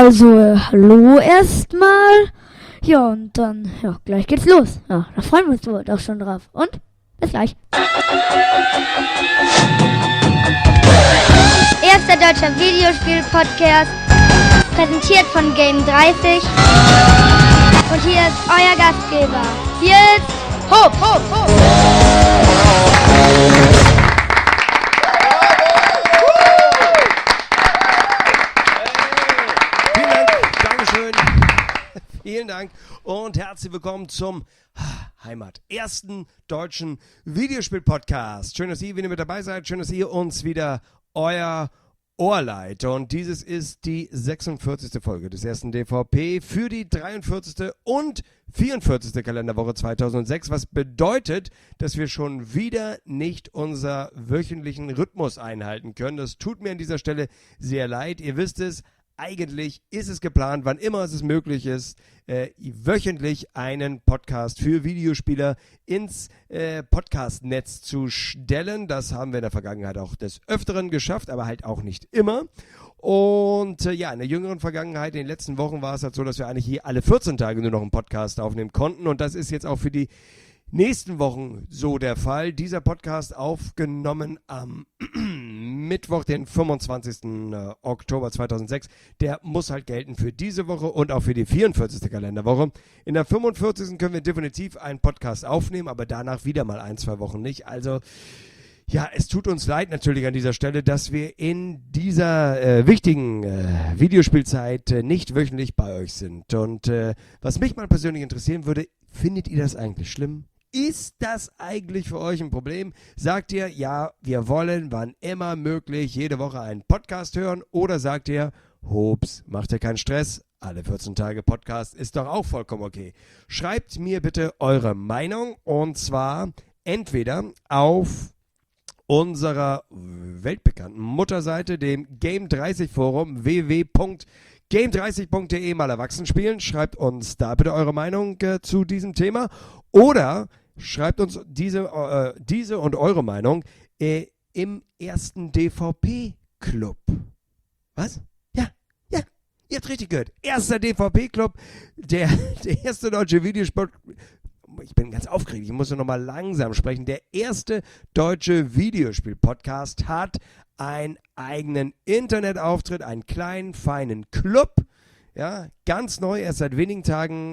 Also, hallo erstmal. Ja, und dann, ja, gleich geht's los. Ja, da freuen wir uns wohl auch schon drauf. Und bis gleich. Erster deutscher Videospiel-Podcast, präsentiert von Game 30. Und hier ist euer Gastgeber. Hier ist Hopp, Hopp, Hopp. Vielen Dank und herzlich willkommen zum ersten deutschen Videospiel-Podcast. Schön, dass ihr wieder mit dabei seid. Schön, dass ihr uns wieder euer Ohr leiht. Und dieses ist die 46. Folge des ersten DVP für die 43. und 44. Kalenderwoche 2006, was bedeutet, dass wir schon wieder nicht unser wöchentlichen Rhythmus einhalten können. Das tut mir an dieser Stelle sehr leid. Ihr wisst es. Eigentlich ist es geplant, wann immer es möglich ist, wöchentlich einen Podcast für Videospieler ins Podcast-Netz zu stellen. Das haben wir in der Vergangenheit auch des Öfteren geschafft, aber halt auch nicht immer. Und in der jüngeren Vergangenheit, in den letzten Wochen war es halt so, dass wir eigentlich hier alle 14 Tage nur noch einen Podcast aufnehmen konnten. Und das ist jetzt auch für die nächsten Wochen so der Fall. Dieser Podcast aufgenommen am Mittwoch, den 25. Oktober 2006. Der muss halt gelten für diese Woche und auch für die 44. Kalenderwoche. In der 45. können wir definitiv einen Podcast aufnehmen, aber danach wieder mal 1-2 Wochen nicht. Also ja, es tut uns leid natürlich an dieser Stelle, dass wir in dieser wichtigen Videospielzeit nicht wöchentlich bei euch sind. Und was mich mal persönlich interessieren würde, findet ihr das eigentlich schlimm? Ist das eigentlich für euch ein Problem? Sagt ihr, ja, wir wollen, wann immer möglich, jede Woche einen Podcast hören? Oder sagt ihr, Hops, macht ihr keinen Stress? Alle 14 Tage Podcast ist doch auch vollkommen okay. Schreibt mir bitte eure Meinung und zwar entweder auf unserer weltbekannten Mutterseite, dem Game 30 Forum, www.game30.de mal erwachsen spielen. Schreibt uns da bitte eure Meinung zu diesem Thema oder schreibt uns diese und eure Meinung im ersten DVP-Club. Was? Ja, ihr habt richtig gehört. Erster DVP-Club, der erste deutsche Videosport. Ich bin ganz aufgeregt, ich muss noch mal langsam sprechen. Der erste deutsche Videospiel-Podcast hat einen eigenen Internetauftritt, einen kleinen, feinen Club. Ja, ganz neu, erst seit wenigen Tagen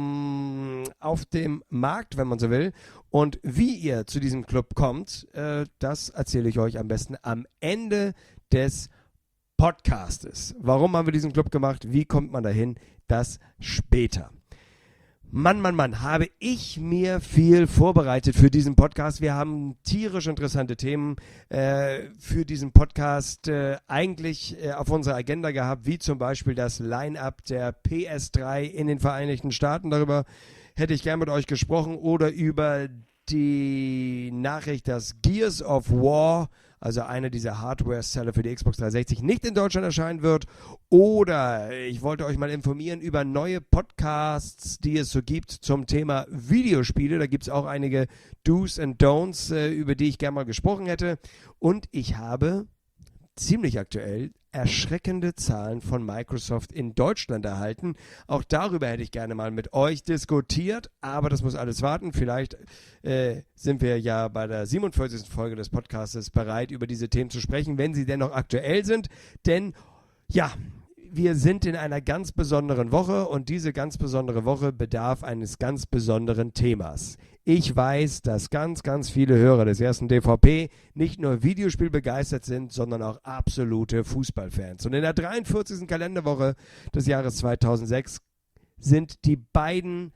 auf dem Markt, wenn man so will. Und wie ihr zu diesem Club kommt, das erzähle ich euch am besten am Ende des Podcastes. Warum haben wir diesen Club gemacht? Wie kommt man dahin? Das später. Mann, habe ich mir viel vorbereitet für diesen Podcast. Wir haben tierisch interessante Themen für diesen Podcast eigentlich auf unserer Agenda gehabt, wie zum Beispiel das Line-Up der PS3 in den Vereinigten Staaten. Darüber hätte ich gern mit euch gesprochen oder über die Nachricht, dass Gears of War, also einer dieser Hardware-Seller für die Xbox 360, nicht in Deutschland erscheinen wird. Oder ich wollte euch mal informieren über neue Podcasts, die es so gibt zum Thema Videospiele. Da gibt es auch einige Do's and Don'ts, über die ich gerne mal gesprochen hätte. Und ich habe ziemlich aktuell erschreckende Zahlen von Microsoft in Deutschland erhalten. Auch darüber hätte ich gerne mal mit euch diskutiert, aber das muss alles warten. Vielleicht sind wir ja bei der 47. Folge des Podcastes bereit, über diese Themen zu sprechen, wenn sie denn noch aktuell sind. Denn ja, wir sind in einer ganz besonderen Woche und diese ganz besondere Woche bedarf eines ganz besonderen Themas. Ich weiß, dass ganz viele Hörer des ersten DVP nicht nur Videospiel begeistert sind, sondern auch absolute Fußballfans. Und in der 43. Kalenderwoche des Jahres 2006 sind die beiden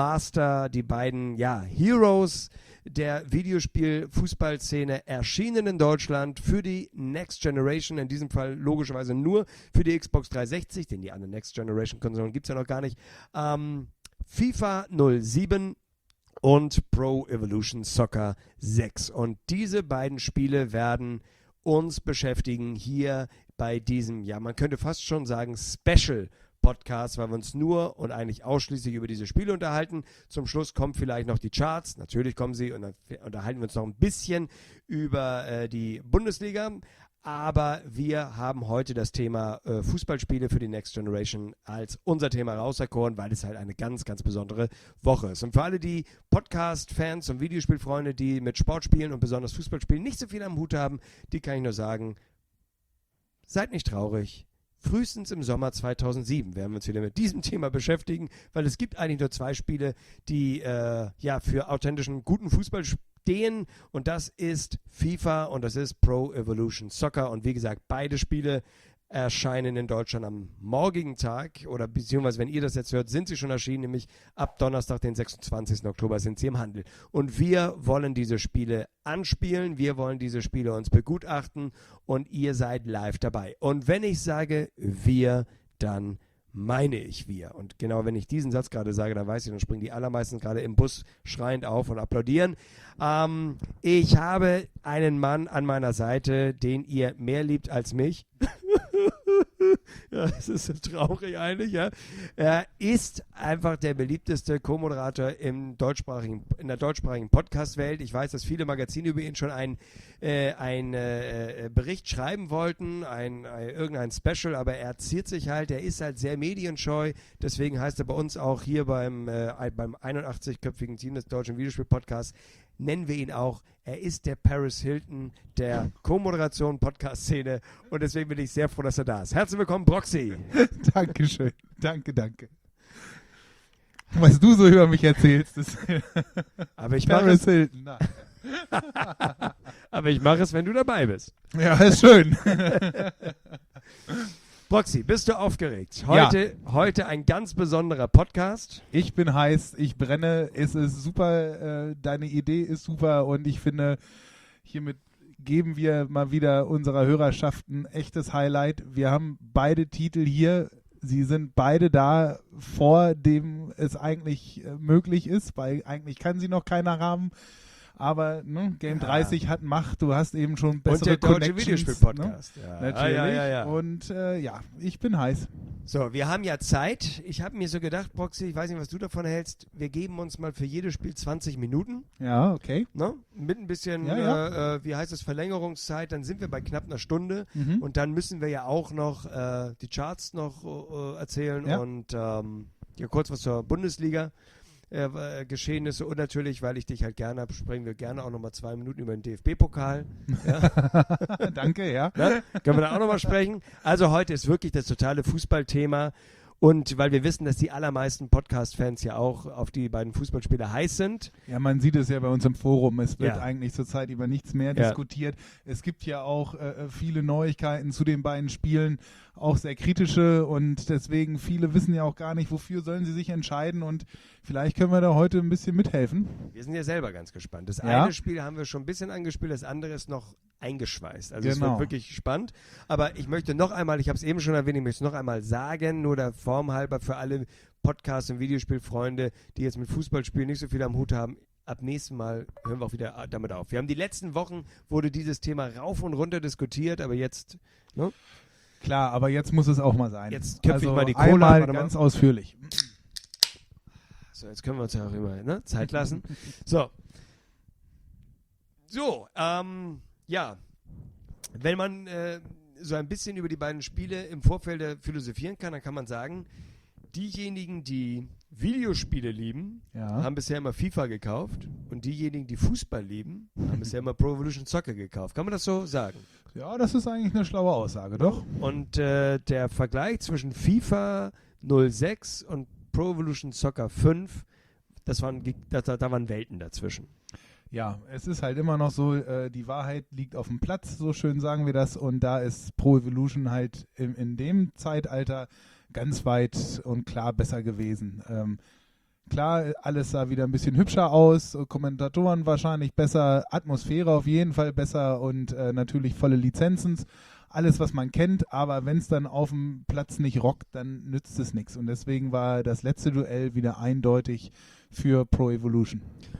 Heroes der Videospiel-Fußballszene erschienen in Deutschland für die Next Generation, in diesem Fall logischerweise nur für die Xbox 360, denn die anderen Next Generation-Konsolen gibt es ja noch gar nicht. FIFA 07 und Pro Evolution Soccer 6. Und diese beiden Spiele werden uns beschäftigen hier bei diesem, ja, man könnte fast schon sagen, Special Podcast, weil wir uns nur und eigentlich ausschließlich über diese Spiele unterhalten. Zum Schluss kommen vielleicht noch die Charts, natürlich kommen sie, und dann unterhalten wir uns noch ein bisschen über die Bundesliga. Aber wir haben heute das Thema Fußballspiele für die Next Generation als unser Thema rauserkoren, weil es halt eine ganz, ganz besondere Woche ist. Und für alle die Podcast-Fans und Videospielfreunde, die mit Sportspielen und besonders Fußballspielen nicht so viel am Hut haben, die kann ich nur sagen, seid nicht traurig. Frühestens im Sommer 2007 werden wir uns wieder mit diesem Thema beschäftigen, weil es gibt eigentlich nur 2 Spiele, die für authentischen, guten Fußball stehen, und das ist FIFA und das ist Pro Evolution Soccer, und wie gesagt, beide Spiele erscheinen in Deutschland am morgigen Tag, oder beziehungsweise, wenn ihr das jetzt hört, sind sie schon erschienen, nämlich ab Donnerstag, den 26. Oktober sind sie im Handel. Und wir wollen diese Spiele anspielen, wir wollen diese Spiele uns begutachten, und ihr seid live dabei. Und wenn ich sage wir, dann meine ich wir. Und genau, wenn ich diesen Satz gerade sage, dann weiß ich, dann springen die allermeisten gerade im Bus schreiend auf und applaudieren. Ich habe einen Mann an meiner Seite, den ihr mehr liebt als mich. Ja, das ist so traurig eigentlich, ja. Er ist einfach der beliebteste Co-Moderator in der deutschsprachigen Podcast-Welt. Ich weiß, dass viele Magazine über ihn schon einen Bericht schreiben wollten, irgendein Special, aber er ziert sich halt, er ist halt sehr medienscheu, deswegen heißt er bei uns auch hier beim 81-köpfigen Team des Deutschen Videospiel-Podcasts, nennen wir ihn auch, er ist der Paris Hilton der Co-Moderation Podcast-Szene, und deswegen bin ich sehr froh, dass er da ist. Herzlich willkommen, Broxy. Dankeschön. Danke. Was du so über mich erzählst, ist aber ich mache Paris Hilton. Aber ich mache es, wenn du dabei bist. Ja, ist schön. Broxy, bist du aufgeregt? Heute ein ganz besonderer Podcast. Ich bin heiß, ich brenne, es ist super, deine Idee ist super, und ich finde, hiermit geben wir mal wieder unserer Hörerschaft ein echtes Highlight. Wir haben beide Titel hier, sie sind beide da, vor dem es eigentlich möglich ist, weil eigentlich kann sie noch keiner haben. Aber Game 30 hat Macht, du hast eben schon bessere Connections. Und der Deutsche Videospiel-Podcast. Ne? Ja. Natürlich. Ja. Und ich bin heiß. So, wir haben ja Zeit. Ich habe mir so gedacht, Broxy, ich weiß nicht, was du davon hältst, wir geben uns mal für jedes Spiel 20 Minuten. Ja, okay. Ne? Mit ein bisschen, wie heißt es, Verlängerungszeit, dann sind wir bei knapp einer Stunde. Und dann müssen wir ja auch noch die Charts noch erzählen und kurz was zur Bundesliga. Geschehnisse, und natürlich, weil ich dich halt gerne habe, sprechen wir gerne auch nochmal 2 Minuten über den DFB-Pokal. Ja. Danke, ja. Können wir da auch nochmal sprechen? Also heute ist wirklich das totale Fußballthema, und weil wir wissen, dass die allermeisten Podcast-Fans ja auch auf die beiden Fußballspiele heiß sind. Ja, man sieht es ja bei uns im Forum, es wird eigentlich zurzeit über nichts mehr diskutiert. Es gibt ja auch viele Neuigkeiten zu den beiden Spielen, auch sehr kritische, und deswegen viele wissen ja auch gar nicht, wofür sollen sie sich entscheiden, und vielleicht können wir da heute ein bisschen mithelfen. Wir sind ja selber ganz gespannt. Das eine Spiel haben wir schon ein bisschen angespielt, das andere ist noch eingeschweißt. Also es wird wirklich spannend. Aber ich möchte noch einmal, ich habe es eben schon erwähnt, ich möchte es noch einmal sagen, nur der Form halber für alle Podcast- und Videospielfreunde, die jetzt mit Fußballspielen nicht so viel am Hut haben. Ab nächsten Mal hören wir auch wieder damit auf. Wir haben die letzten Wochen, wurde dieses Thema rauf und runter diskutiert, aber jetzt... Ne? Klar, aber jetzt muss es auch mal sein. Jetzt köpfe ich mal die Cola. Einmal ganz ausführlich. So, jetzt können wir uns ja auch immer Zeit lassen. So, wenn man so ein bisschen über die beiden Spiele im Vorfeld philosophieren kann, dann kann man sagen, diejenigen, die Videospiele lieben, haben bisher immer FIFA gekauft, und diejenigen, die Fußball lieben, haben bisher immer Pro Evolution Soccer gekauft. Kann man das so sagen? Ja, das ist eigentlich eine schlaue Aussage, doch. Und der Vergleich zwischen FIFA 06 und Pro Evolution Soccer 5, da waren Welten dazwischen. Ja, es ist halt immer noch so, die Wahrheit liegt auf dem Platz, so schön sagen wir das, und da ist Pro Evolution halt in dem Zeitalter ganz weit und klar besser gewesen. Klar, alles sah wieder ein bisschen hübscher aus, Kommentatoren wahrscheinlich besser, Atmosphäre auf jeden Fall besser, und natürlich volle Lizenzen, alles was man kennt, aber wenn es dann auf dem Platz nicht rockt, dann nützt es nichts, und deswegen war das letzte Duell wieder eindeutig für Pro Evolution.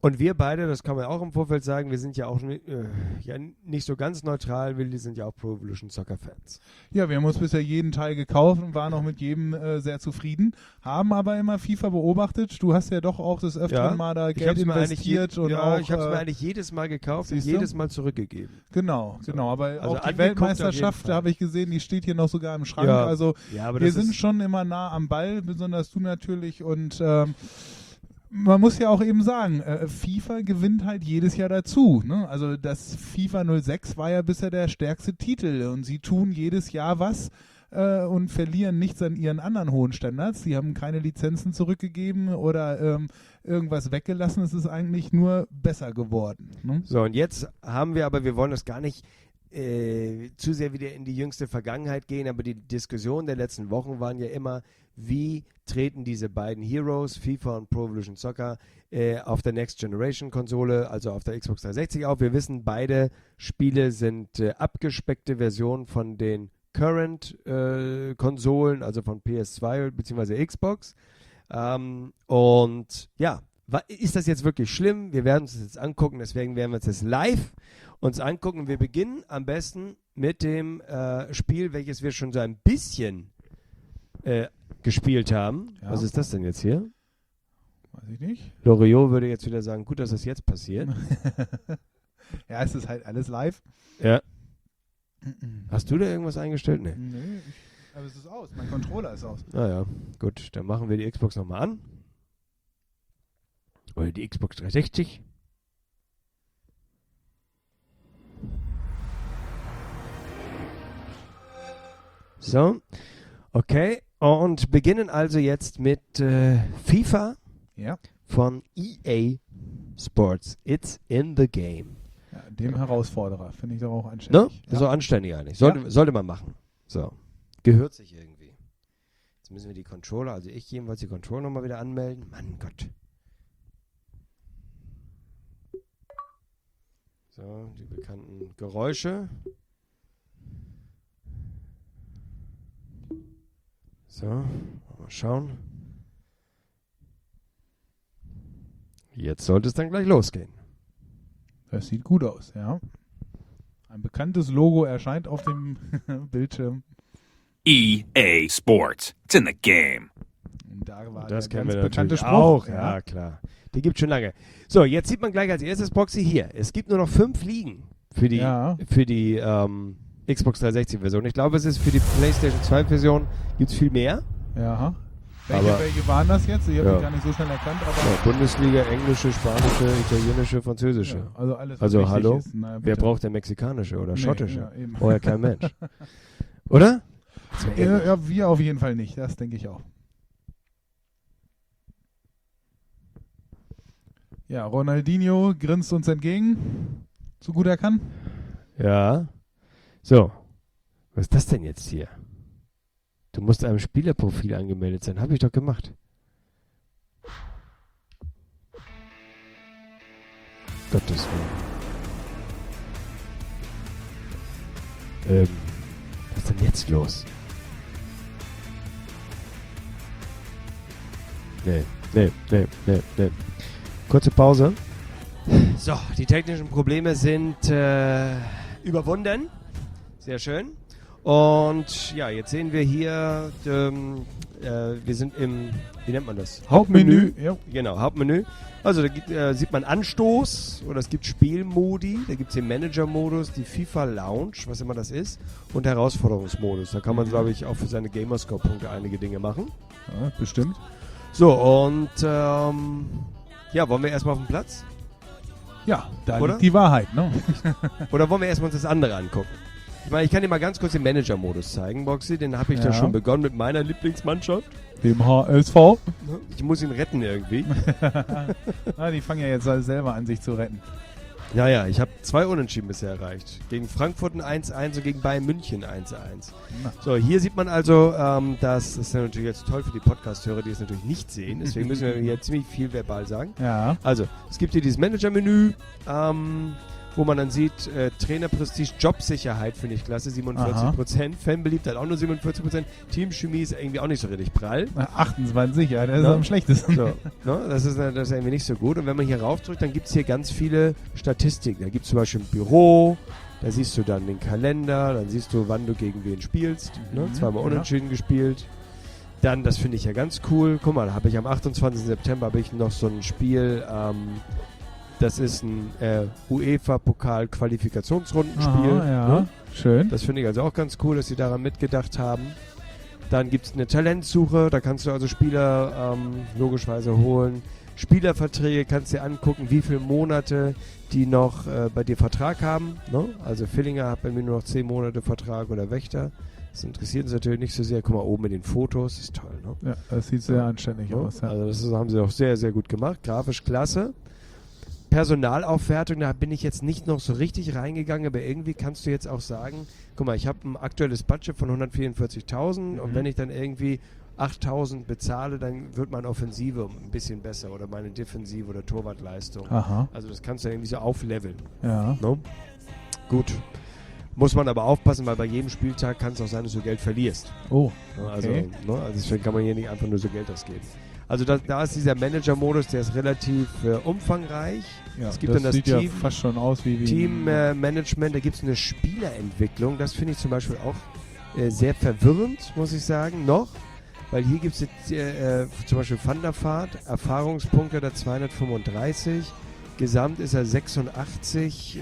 Und wir beide, das kann man auch im Vorfeld sagen, wir sind ja auch nicht so ganz neutral, wir sind ja auch Pro Evolution Soccer Fans. Ja, wir haben uns bisher jeden Teil gekauft und waren auch mit jedem sehr zufrieden, haben aber immer FIFA beobachtet. Du hast ja doch auch des Öfteren mal da Geld investiert. Ich habe es mir eigentlich jedes Mal gekauft und jedes Mal zurückgegeben. Genau. Aber also auch die Weltmeisterschaft, da habe ich gesehen, die steht hier noch sogar im Schrank. Ja. Also wir sind schon immer nah am Ball, besonders du natürlich. Und man muss ja auch eben sagen, FIFA gewinnt halt jedes Jahr dazu. Ne? Also das FIFA 06 war ja bisher der stärkste Titel und sie tun jedes Jahr was und verlieren nichts an ihren anderen hohen Standards. Sie haben keine Lizenzen zurückgegeben oder irgendwas weggelassen. Es ist eigentlich nur besser geworden. Ne? So, und jetzt haben wir aber, wir wollen das gar nicht zu sehr wieder in die jüngste Vergangenheit gehen, aber die Diskussionen der letzten Wochen waren ja immer, wie treten diese beiden Heroes, FIFA und Pro Evolution Soccer, auf der Next Generation Konsole, also auf der Xbox 360 auf. Wir wissen, beide Spiele sind abgespeckte Versionen von den Current Konsolen, also von PS2 bzw. Xbox. Und ja, ist das jetzt wirklich schlimm? Wir werden uns das jetzt angucken, deswegen werden wir uns das live angucken. Wir beginnen am besten mit dem Spiel, welches wir schon so ein bisschen gespielt haben. Ja. Was ist das denn jetzt hier? Weiß ich nicht. Loriot würde jetzt wieder sagen, gut, dass das jetzt passiert. Ja, es ist halt alles live. Ja. Hast du da irgendwas eingestellt? Nee. Aber es ist aus. Mein Controller ist aus. Naja, gut, dann machen wir die Xbox nochmal an. Oder die Xbox 360. So, okay. Und beginnen also jetzt mit FIFA von EA Sports. It's in the game. Ja, dem Herausforderer finde ich doch auch anständig. Ne? Ja. So anständig eigentlich. Sollte man machen. So, gehört sich irgendwie. Jetzt müssen wir die Controller, also ich jedenfalls die Controller nochmal wieder anmelden. Mann Gott. So, die bekannten Geräusche. So, mal schauen. Jetzt sollte es dann gleich losgehen. Das sieht gut aus, ja. Ein bekanntes Logo erscheint auf dem Bildschirm. EA Sports. It's in the game. Und da war das der kennen ganz wir bekannte natürlich Spruch. auch. Ja, klar. Die gibt es schon lange. So, jetzt sieht man gleich als erstes Boxy hier. Es gibt nur noch 5 Ligen für die Xbox 360-Version. Ich glaube, es ist für die PlayStation 2-Version gibt es viel mehr. Ja. Welche waren das jetzt? Ich habe die gar nicht so schnell erkannt. Aber Bundesliga, englische, spanische, italienische, französische. Ja, also alles, also hallo? Ist. Na, wer braucht denn mexikanische oder schottische? Ja, braucht ja kein Mensch. Oder? Ja, wir auf jeden Fall nicht. Das denke ich auch. Ja, Ronaldinho grinst uns entgegen, so gut er kann. Ja. So, was ist das denn jetzt hier? Du musst einem Spielerprofil angemeldet sein. Habe ich doch gemacht. Gottes Willen. Was ist denn jetzt los? Nee. Kurze Pause. So, die technischen Probleme sind überwunden. Sehr schön. Und ja, jetzt sehen wir hier, wir sind im, wie nennt man das? Hauptmenü. Ja. Genau, Hauptmenü. Also da sieht man Anstoß oder es gibt Spielmodi, da gibt es den Manager-Modus, die FIFA Lounge, was immer das ist, und Herausforderungsmodus. Da kann man, glaube ich, auch für seine Gamerscore-Punkte einige Dinge machen. Ja, bestimmt. So, und ja, wollen wir erstmal auf den Platz? Ja, da liegt die Wahrheit, ne? Oder wollen wir erstmal uns das andere angucken? Ich meine, ich kann dir mal ganz kurz den Manager-Modus zeigen, Boxy. Den habe ich da schon begonnen mit meiner Lieblingsmannschaft. Dem HSV. Ich muss ihn retten irgendwie. Die fangen ja jetzt selber an, sich zu retten. Naja, ich habe 2 Unentschieden bisher erreicht. Gegen Frankfurt ein 1-1 und gegen Bayern München 1-1. So, hier sieht man also, das ist ja natürlich jetzt toll für die Podcast-Hörer, die es natürlich nicht sehen. Deswegen müssen wir hier ziemlich viel verbal sagen. Ja. Also, es gibt hier dieses Manager-Menü. wo man dann sieht, Trainerprestige, Jobsicherheit finde ich klasse, 47%, Fanbeliebtheit auch nur 47%, Teamchemie ist irgendwie auch nicht so richtig prall. 28, ja, das ist am schlechtesten. So, ne? Das ist irgendwie nicht so gut. Und wenn man hier raufdrückt, dann gibt es hier ganz viele Statistiken. Da gibt es zum Beispiel ein Büro, da siehst du dann den Kalender, dann siehst du, wann du gegen wen spielst. Ne? Zweimal unentschieden gespielt. Dann, das finde ich ja ganz cool, guck mal, da habe ich am 28. September habe ich noch so ein Spiel, das ist ein UEFA-Pokal-Qualifikationsrundenspiel. Ja, ne? Schön. Das finde ich also auch ganz cool, dass sie daran mitgedacht haben. Dann gibt es eine Talentsuche, da kannst du also Spieler logischerweise holen. Spielerverträge kannst du dir angucken, wie viele Monate die noch bei dir Vertrag haben. Ne? Also Villinger hat bei mir nur noch 10 Monate Vertrag oder Wächter. Das interessiert uns natürlich nicht so sehr. Guck mal, oben mit den Fotos, ist toll. Ne? Ja, das sieht sehr anständig aus. Ja. Also das haben sie auch sehr, sehr gut gemacht. Grafisch klasse. Personalaufwertung, da bin ich jetzt nicht noch so richtig reingegangen, aber irgendwie kannst du jetzt auch sagen, guck mal, ich habe ein aktuelles Budget von 144.000 und wenn ich dann irgendwie 8.000 bezahle, dann wird meine Offensive ein bisschen besser oder meine Defensive oder Torwartleistung. Aha. Also das kannst du irgendwie so aufleveln. Ja. No? Gut. Muss man aber aufpassen, weil bei jedem Spieltag kann es auch sein, dass du Geld verlierst. Oh, Also, okay. also deswegen kann man hier nicht einfach nur so Geld ausgeben. Also da ist dieser Manager-Modus, der ist relativ umfangreich. Ja, es gibt dann das sieht Team, ja fast schon aus wie Teammanagement, da gibt es eine Spielerentwicklung. Das finde ich zum Beispiel auch sehr verwirrend, muss ich sagen, noch. Weil hier gibt es zum Beispiel Van der Vaart, Erfahrungspunkte der 235. Gesamt ist er 86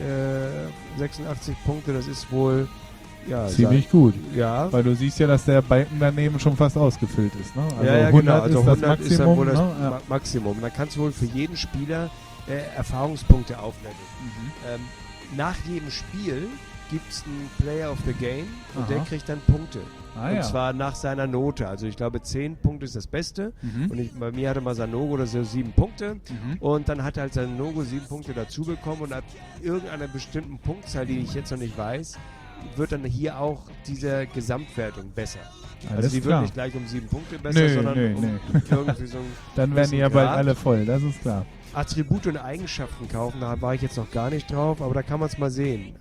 Punkte, das ist wohl ziemlich gut. Ja. Weil du siehst ja, dass der Balken daneben schon fast ausgefüllt ist. Ne? Also ja, 100 genau. Also ist das 100 Maximum. ist dann wohl das ne? Ja. Maximum. Da kannst du wohl für jeden Spieler Erfahrungspunkte aufleveln. Nach jedem Spiel gibt es einen Player of the Game und der kriegt dann Punkte. Und zwar nach seiner Note. Also ich glaube 10 Punkte ist das Beste. Und bei mir hatte mal Sanogo oder so 7 Punkte. Und dann hat halt Sanogo 7 Punkte dazu bekommen und ab irgendeiner bestimmten Punktzahl, die ich jetzt noch nicht weiß, wird dann hier auch diese Gesamtwertung besser. Also die wird nicht gleich um 7 Punkte besser, sondern irgendwie so ein dann werden die ja bald alle voll, das ist klar. Attribute und Eigenschaften kaufen, da war ich jetzt noch gar nicht drauf, aber da kann man es mal sehen.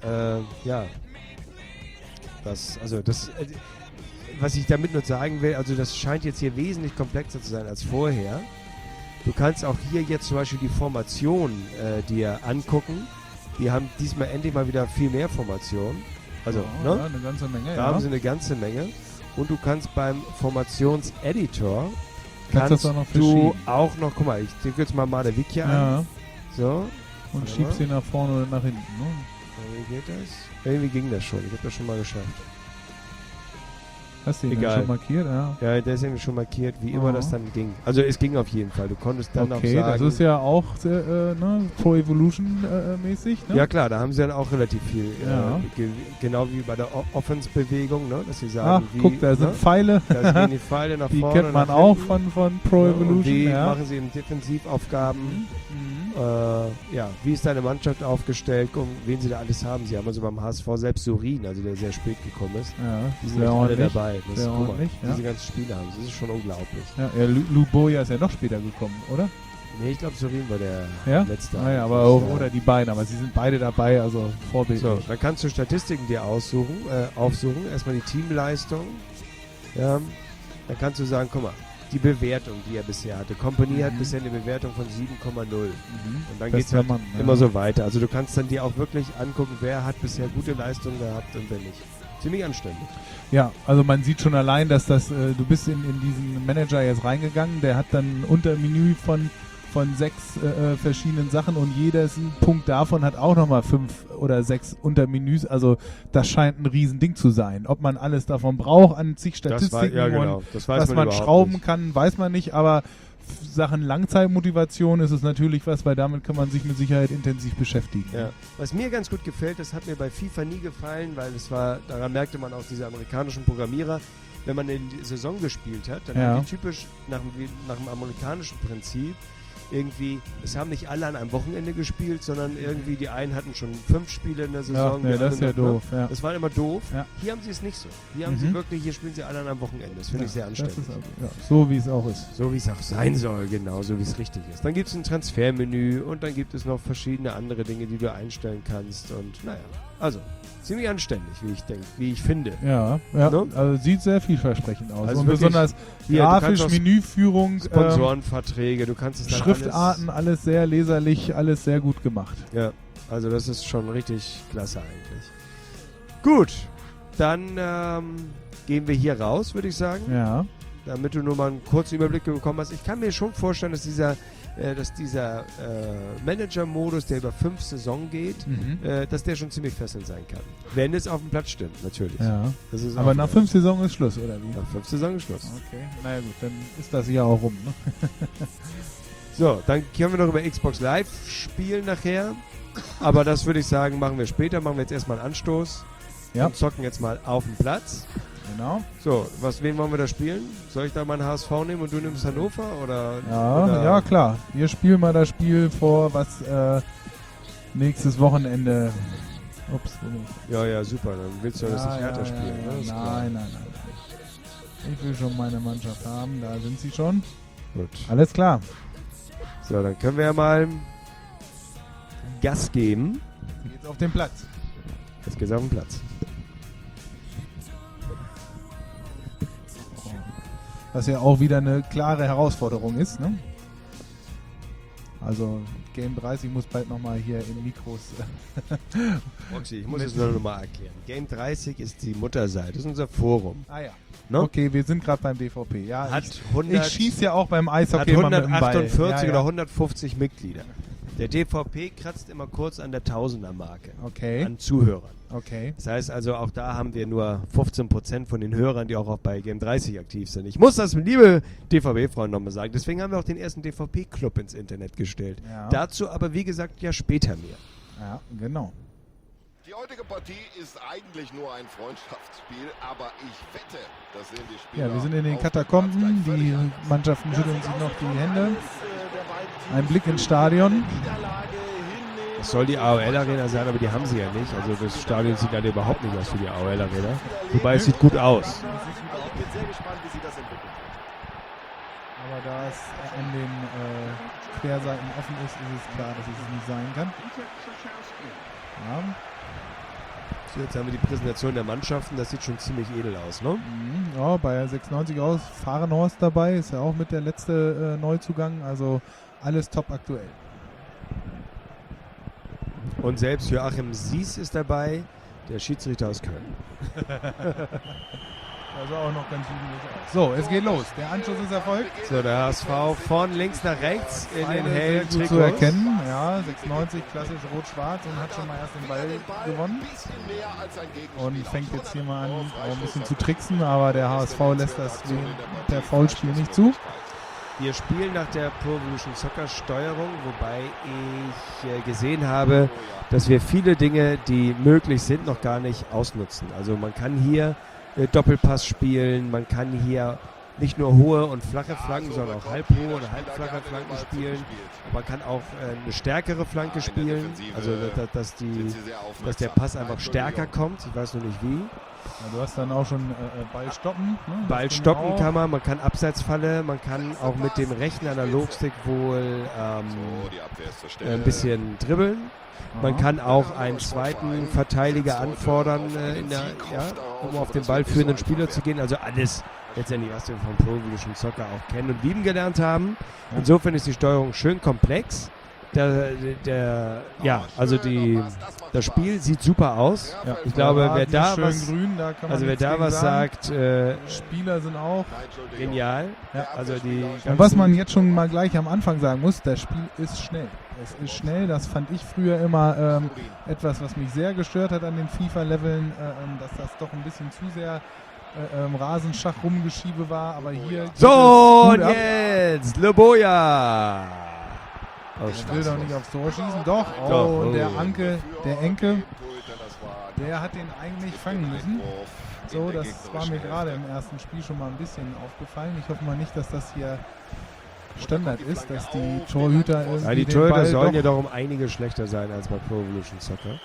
Was ich damit nur sagen will, also das scheint jetzt hier wesentlich komplexer zu sein als vorher. Du kannst auch hier jetzt zum Beispiel die Formation dir angucken. Die haben diesmal endlich mal wieder viel mehr Formationen. Also, ja, eine ganze Menge. Da haben sie eine ganze Menge. Und du kannst beim Formationseditor kannst du auch noch, guck mal, ich denke jetzt mal Madevikia an. So. Und schiebst ihn nach vorne oder nach hinten. Ne? Wie geht das? Irgendwie ging das schon. Ich habe das schon mal geschafft. Hast du ihn schon markiert? Ja, der ist irgendwie schon markiert, wie immer das dann ging. Also es ging auf jeden Fall. Du konntest dann auch sagen... das ist ja auch Pro Evolution mäßig. Ne? Ja klar, da haben sie dann auch relativ viel. Genau wie bei der Offense-Bewegung, ne? Dass sie sagen, guck, da sind Pfeile. Da gehen die Pfeile nach die vorne. Die kennt man auch von Pro Evolution. Wie machen sie in Defensivaufgaben? Wie ist deine Mannschaft aufgestellt? Wen sie da alles haben? Sie haben also beim HSV selbst Surin, also der sehr spät gekommen ist. Ja, die sind alle dabei. Guck mal, diese ganzen Spiele haben sie. Das ist schon unglaublich. Ja, Luboja ist ja noch später gekommen, oder? Nee, ich glaube Surin war der letzte. Oder die beiden, aber sie sind beide dabei, also vorbildlich. So, dann kannst du Statistiken dir aufsuchen. Erstmal die Teamleistung. Ja, dann kannst du sagen, guck mal, die Bewertung, die er bisher hatte. Company hat bisher eine Bewertung von 7,0. Und dann geht es halt immer so weiter. Also du kannst dann dir auch wirklich angucken, wer hat bisher gute Leistungen gehabt und wer nicht. Ziemlich anständig. Ja, also man sieht schon allein, dass du bist in diesen Manager jetzt reingegangen, der hat dann ein Untermenü von 6 verschiedenen Sachen und jeder Punkt davon hat auch nochmal 5 oder 6 Untermenüs. Also das scheint ein Riesending zu sein. Ob man alles davon braucht an zig Statistiken und was man schrauben kann, weiß man nicht. Aber Sachen Langzeitmotivation ist es natürlich was, weil damit kann man sich mit Sicherheit intensiv beschäftigen. Ja. Was mir ganz gut gefällt, das hat mir bei FIFA nie gefallen, weil daran merkte man auch diese amerikanischen Programmierer, wenn man in die Saison gespielt hat, dann haben die typisch nach dem amerikanischen Prinzip irgendwie, es haben nicht alle an einem Wochenende gespielt, sondern irgendwie die einen hatten schon 5 Spiele in der Saison. Ja, die das ist ja anderen noch, doof. Ja. Das war immer doof. Ja. Hier haben sie es nicht so. Hier haben sie wirklich, hier spielen sie alle an einem Wochenende. Das finde ich sehr anständig. Das ist also, so wie es auch ist. So wie es auch sein soll, genau, so wie es richtig ist. Dann gibt es ein Transfermenü und dann gibt es noch verschiedene andere Dinge, die du einstellen kannst. Und naja, also ziemlich anständig, wie ich finde. Ja, Ne? also sieht sehr vielversprechend aus. Also und wirklich, besonders hier, du grafisch, kannst auch Menüführung, Sponsorenverträge, du kannst es dann Schriftarten, alles sehr leserlich, alles sehr gut gemacht. Ja, also das ist schon richtig klasse eigentlich. Gut, dann gehen wir hier raus, würde ich sagen. Ja. Damit du nur mal einen kurzen Überblick bekommen hast. Ich kann mir schon vorstellen, dass dieser Manager-Modus, der über 5 Saisonen geht, dass der schon ziemlich fesselnd sein kann. Wenn es auf dem Platz stimmt, natürlich. Ja. Das ist Aber auch nach 5 Saisonen ist Schluss, oder wie? Nach 5 Saisonen ist Schluss. Okay, naja gut, dann ist das Jahr auch rum. Ne? So, dann können wir noch über Xbox Live spielen nachher. Aber das würde ich sagen, machen wir später. Machen wir jetzt erstmal einen Anstoß. Ja. Und zocken jetzt mal auf dem Platz. Genau. So, wen wollen wir da spielen? Soll ich da meinen HSV nehmen und du nimmst Hannover? Oder ja, klar. Wir spielen mal das Spiel vor, was nächstes Wochenende... Ups. Ja, super. Dann willst du das nicht härter spielen. Ne? Nein. Ich will schon meine Mannschaft haben. Da sind sie schon. Gut. Alles klar. So, dann können wir ja mal Gas geben. Jetzt geht's auf den Platz. Jetzt geht's auf den Platz. Was ja auch wieder eine klare Herausforderung ist, ne? Also Game 30 muss bald nochmal hier in Mikros... Roxy, ich muss es nur nochmal erklären. Game 30 ist die Mutterseite, das ist unser Forum. Ah ja. No? Okay, wir sind gerade beim DVP. Ja, Hat ich schieße ja auch beim Eishockey hat immer mit dem Ball. 148 oder 150 Mitglieder. Der DVP kratzt immer kurz an der Tausender-Marke Okay. an Zuhörern. Okay. Das heißt also, auch da haben wir nur 15% von den Hörern, die auch bei Game 30 aktiv sind. Ich muss das, liebe DVB-Freunde, nochmal sagen. Deswegen haben wir auch den ersten DVP-Club ins Internet gestellt. Ja. Dazu aber, wie gesagt, ja später mehr. Ja, genau. Die heutige Partie ist eigentlich nur ein Freundschaftsspiel, aber ich wette, das sehen die Spieler. Ja, wir sind in den auf Katakomben. dem Platz gleich Die völlig anders. Mannschaften schütteln sich noch die Hände. Ein Blick ins Stadion. Das soll die AOL-Arena sein, aber die haben sie ja nicht. Also das Stadion sieht leider überhaupt nicht aus wie die AOL-Arena. Wobei es sieht gut aus. Ich bin sehr gespannt, wie sich das entwickelt. Aber da es an den Querseiten offen ist, ist es klar, dass es nicht sein kann. Ja. So, jetzt haben wir die Präsentation der Mannschaften. Das sieht schon ziemlich edel aus, ne? Ja, bei 96 aus Fahrenhorst dabei, ist ja auch mit der letzte Neuzugang, also alles top aktuell. Und selbst Joachim Sies ist dabei, der Schiedsrichter aus Köln. Also auch noch ganz jugendlich aus. So, es geht los. Der Anschluss ist erfolgt. So, der HSV von links nach rechts in den Beide hellen sehr gut zu Trikots. erkennen. Ja, 96 klassisch rot-schwarz und hat schon mal erst den Ball gewonnen. Und fängt jetzt hier mal an, auch ein bisschen zu tricksen, aber der HSV lässt das per Foulspiel nicht zu. Wir spielen nach der Pro Evolution Soccer Steuerung, wobei ich gesehen habe, dass wir viele Dinge, die möglich sind, noch gar nicht ausnutzen. Also man kann hier Doppelpass spielen, man kann hier nicht nur hohe und flache Flanken, sondern auch halbhohe oder halbflache Flanken spielen. Man kann auch eine stärkere Flanke spielen, also dass der Pass einfach stärker kommt. Ich weiß noch nicht wie. Ja, du hast dann auch schon Ball stoppen. Ne? Ball stoppen kann man kann Abseitsfalle, man kann auch mit dem rechten Analogstick wohl ein bisschen dribbeln. Man kann auch einen zweiten Verteidiger anfordern, um auf den ballführenden Spieler zu gehen. Also alles letztendlich, was wir von Pro Evolution Soccer auch kennen und lieben gelernt haben. Insofern ist die Steuerung schön komplex. Das Spiel sieht super aus. Ja, ich glaube, wer da was, grün, da kann man also wer nichts da gegen was sagen. sagt, Spieler sind auch genial. Ja. Also die und was man jetzt schon mal gleich am Anfang sagen muss, das Spiel ist schnell. Es ist schnell, das fand ich früher immer etwas, was mich sehr gestört hat an den FIFA-Leveln, dass das doch ein bisschen zu sehr Rasenschach rumgeschiebe war, aber hier geht so, es und gut ab. jetzt Leboja. Ich will doch nicht aufs Tor schießen. Doch. Oh, Doch. und der Enke, der hat den eigentlich fangen müssen. So, das war mir gerade im ersten Spiel schon mal ein bisschen aufgefallen. Ich hoffe mal nicht, dass das hier Standard ist, dass die Torhüter irgendwie Ja, die den Torhüter Ball sollen doch- ja doch um einige schlechter sein als bei Pro Evolution Soccer.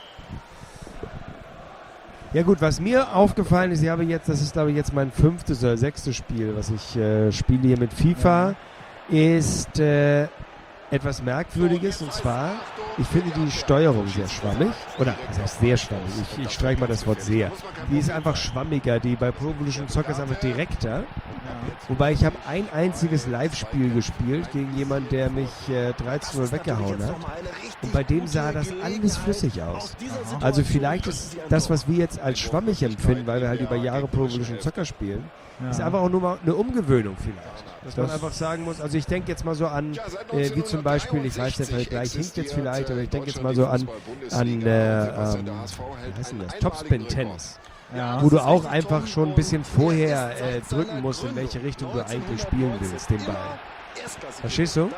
Ja gut, was mir aufgefallen ist, das ist glaube ich jetzt mein 5. oder 6. Spiel, was ich spiele hier mit FIFA, ist etwas Merkwürdiges, und zwar, ich finde die Steuerung sehr schwammig, oder das heißt sehr schwammig, ich streiche mal das Wort sehr. Die ist einfach schwammiger, die bei Pro Evolution Soccer ist einfach direkter. Wobei ich habe ein einziges Live-Spiel gespielt gegen jemanden, der mich 13-0 weggehauen hat. Und bei dem sah das alles flüssig aus. Also vielleicht ist das, was wir jetzt als schwammig empfinden, weil wir halt über Jahre Pro Evolution Soccer spielen, ist einfach auch nur mal eine Umgewöhnung vielleicht. Dass man einfach sagen muss, also ich denke jetzt mal so an, wie zum Beispiel, ich weiß, der Vergleich hinkt jetzt vielleicht, aber ich denke jetzt mal so an wie heißt denn das? Topspin-Tennis. Ja. Wo du auch einfach schon ein bisschen vorher drücken musst, in welche Richtung du eigentlich spielen willst, den Ball. Verstehst du?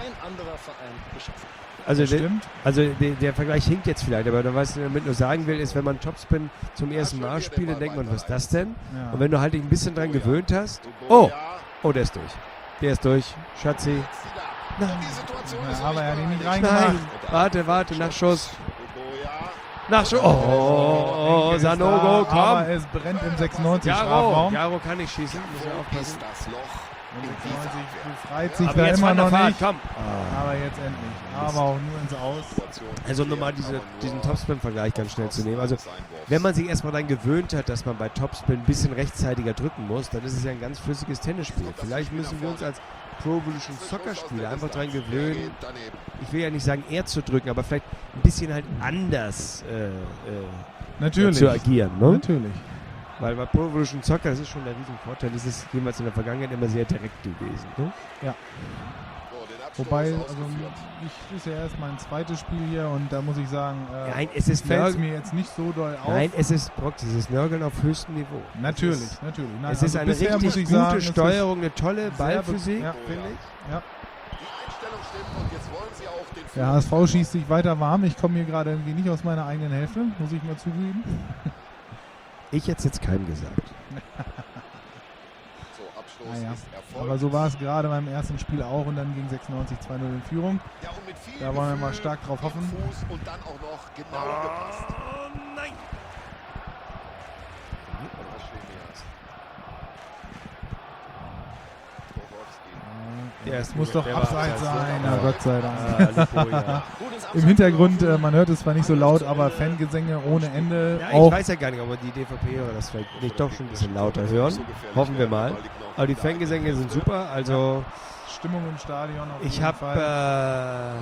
Also, der Vergleich hinkt jetzt vielleicht, aber was ich damit nur sagen will, ist, wenn man Topspin zum ersten Mal spielt, dann denkt man, was ist das denn? Ja. Und wenn du halt dich ein bisschen dran gewöhnt hast, oh, der ist durch. Der ist durch. Schatzi. Ja, aber er hat ihn nicht reingemacht. Nein, warte, Nachschuss. Oh, Sanogo, komm. Aber es brennt im 96 Strafraum. Jaro kann nicht schießen, muss er aufpassen. 96 befreit sich Aber da jetzt immer Van der noch Vaart, nicht. komm. Aber jetzt endlich. Aber auch nur ins Aus. Also nur mal diesen Topspin-Vergleich ganz schnell zu nehmen. Also wenn man sich erstmal dann gewöhnt hat, dass man bei Topspin ein bisschen rechtzeitiger drücken muss, dann ist es ja ein ganz flüssiges Tennisspiel. Vielleicht müssen wir uns als Pro Evolution Soccer Spieler einfach daran gewöhnen, ich will ja nicht sagen eher zu drücken, aber vielleicht ein bisschen halt anders Natürlich. zu agieren. Ne? Natürlich. Weil bei Pro Evolution Soccer, das ist schon der Riesenvorteil, ist es jeweils in der Vergangenheit immer sehr direkt gewesen. Ne? Ja. Wobei, also ich ist ja erst mein zweites Spiel hier und da muss ich sagen, Nein, es ist fällt es Nörgeln. mir jetzt nicht so doll auf. Nein, es ist Brock, dieses Nörgeln auf höchstem Niveau. Natürlich. Es Nein, ist also eine bisher richtig muss ich gute sagen, es ist Steuerung, eine tolle sehr Ballphysik, ja, finde ich. Ja. Die Einstellung stimmt und jetzt wollen sie auch den Der HSV schießt sich weiter warm. Ich komme hier gerade irgendwie nicht aus meiner eigenen Hälfte, muss ich mal zugeben. Ich hätte es jetzt keinem gesagt. So, Abschluss Naja. ist erfolgt. Aber so war es gerade beim ersten Spiel auch und dann ging 96 2-0 in Führung. Ja, und mit viel Da wollen wir Gefühl mal stark drauf hoffen. am Fuß und dann auch noch genau gepasst. Oh nein! Es muss doch der war abseits sein, na Gott sei Dank. Ja. Im Hintergrund, man hört es zwar nicht so laut, aber Fangesänge ohne Ende. Ja, ich Auch weiß ja gar nicht, ob die DVP-Hörer das vielleicht nicht doch schon ein bisschen lauter hören. Hoffen wir mal. Aber die Fangesänge sind super. Also Stimmung im Stadion auf ich jeden habe Lala.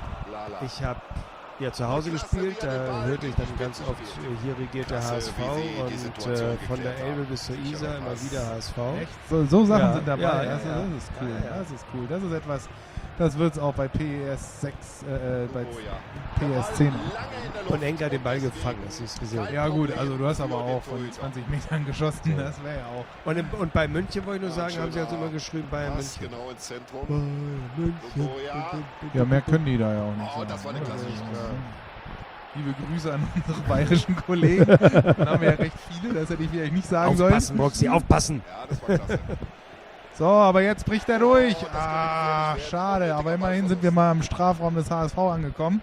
ja zu Hause gespielt. Da hörte ich dann ganz oft, hier regiert der HSV und von der Elbe bis zur Isar immer wieder HSV. Echt? So Sachen Ja, sind dabei. ja, Das ist cool. Ja, ja. Das ist cool. Das ist etwas, das wird es auch bei PS6, bei PS10. Und Enker hat den Ball gefangen, hast du es gesehen. Ja gut, also du hast aber auch von 20 Metern geschossen, das wäre ja auch. Und bei München, wollte ich nur sagen, haben sie also immer geschrieben, Bayern Pass München. genau ins Zentrum. Bayern München. Ja, mehr können die da ja auch nicht. Oh, sagen, das war eine ne? klasse Also, Chance. Liebe Grüße an unsere bayerischen Kollegen. Dann haben wir ja recht viele, das hätte ich vielleicht nicht sagen Aufpassen, sollen. Roxy, aufpassen. Ja, das war klasse. So, aber jetzt bricht er durch. Ah, schade, aber immerhin sind wir mal im Strafraum des HSV angekommen.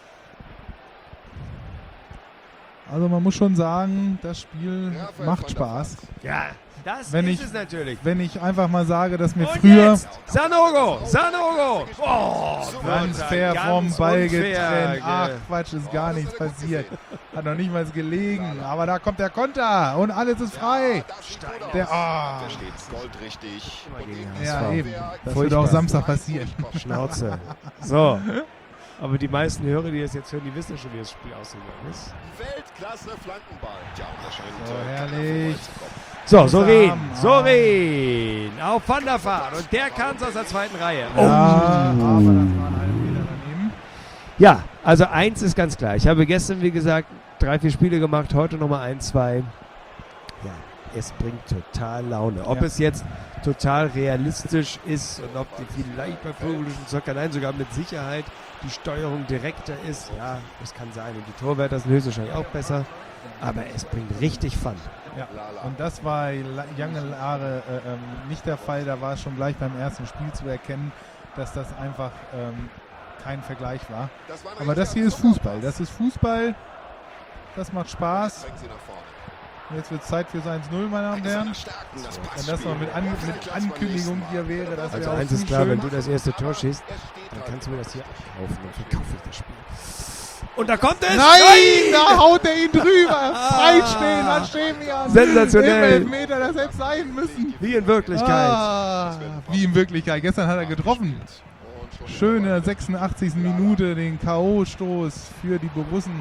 Also man muss schon sagen, das Spiel macht Spaß. Ja, das Wenn ist ich- es natürlich. Wenn ich einfach mal sage, dass mir Und früher jetzt Sanogo! Oh, ganz Gott, fair ganz vom Ball unfair, getrennt. Ach gell. Quatsch, ist gar nichts passiert. Hat noch nicht mal gelegen. Aber da kommt der Konter und alles ist frei. Das sieht gut aus. Der, Der steht goldrichtig. Und gegen eben ja, HSV. eben. Das Furchtbar. wird auch Samstag passieren. Schnauze. So. Aber die meisten Hörer, die das jetzt hören, die wissen ja schon, wie das Spiel ausgegangen ist. Weltklasse Flankenball. Ja, und So, der scheint herrlich. So, Sorin. Arm. Sorin. Auf Van der Vaart. Und der kann es aus der zweiten Reihe. Ja, aber das war ein halber Meter daneben. Ja, also eins ist ganz klar. Ich habe gestern, wie gesagt, 3-4 Spiele gemacht, heute nochmal 1, 2. Ja, es bringt total Laune. Ob Ja. es jetzt total realistisch ist und ob die vielleicht bei Pro Evolution Soccer, nein, sogar mit Sicherheit die Steuerung direkter ist, ja, das kann sein. Und die Torwärter sind höchstwahrscheinlich auch besser. Aber es bringt richtig Fun. Ja. Und das war lange Jahre nicht der Fall. Da war es schon gleich beim ersten Spiel zu erkennen. dass das einfach kein Vergleich war. Das war ein Aber das hier ist Fußball. Das ist Fußball. Das macht Spaß. Bringt sie nach vorne. Jetzt wird es Zeit für 1-0, meine Damen und Herren. Wenn das noch mit Ankündigung hier wäre, das Also wäre auch eins ist zu klar, schön. wenn du das erste Tor schießt, dann kannst du mir das hier abkaufen. Dann verkaufe ich das Spiel. Und da kommt es! Nein, da haut er ihn drüber. Freistehen, Hashemian. Sensationell. Im Elfmeter, das hätte sein müssen. Wie in Wirklichkeit. Wie in Wirklichkeit. Gestern hat er getroffen. Schön in der 86. Minute den K.O.-Stoß für die Borussen.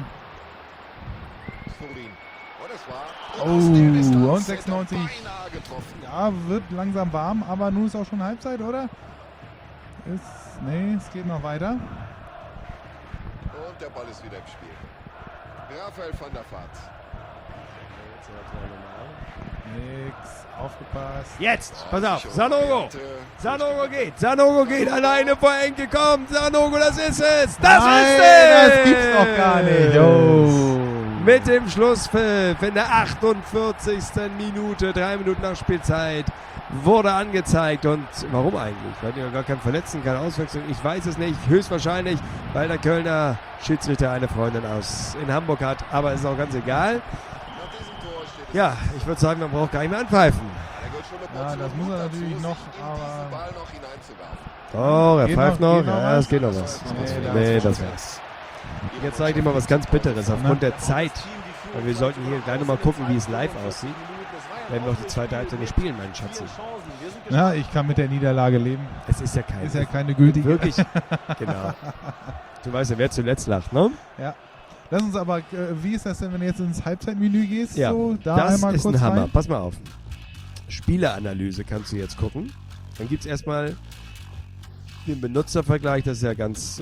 Oh, und 96. Ja, wird langsam warm, aber nun ist auch schon Halbzeit, oder? Nee, es geht noch weiter. Und der Ball ist wieder im Spiel. Raphael van der Vaart. Nix, aufgepasst. Jetzt, pass auf, Sanogo geht, alleine vor Enke kommt, Sanogo, das ist es, das ist es! Das gibt's doch gar nicht. Oh. Mit dem Schlusspfiff in der 48. Minute, 3 Minuten nach Spielzeit, wurde angezeigt. Und warum eigentlich? Weil die ja gar keinen Verletzten, keine Auswechslung. Ich weiß es nicht. Höchstwahrscheinlich, weil der Kölner Schiedsrichter eine Freundin in Hamburg hat. Aber ist auch ganz egal. Ja, ich würde sagen, man braucht gar nicht mehr anpfeifen. Ja, das muss er natürlich noch, aber... Oh, er Geht pfeift noch, noch. geht noch Ja, was? es geht noch was. Nee, das war's. Jetzt zeige ich dir mal was ganz Bitteres aufgrund der Zeit. Weil wir sollten hier gleich nochmal gucken, wie es live aussieht. Wenn wir auch die zweite Halbzeit nicht spielen, mein Schatzi. Ja, ich kann mit der Niederlage leben. Es ist ja kein... Ist ja keine gültige. Wirklich, genau. Du weißt ja, wer zuletzt lacht, ne? Ja. Lass uns aber, wie ist das denn, wenn du jetzt ins Halbzeitmenü gehst? Ja, so, da das einmal ist kurz ein Hammer. rein? Pass mal auf. Spieleranalyse kannst du jetzt gucken. Dann gibt es erstmal den Benutzervergleich, das ist ja ganz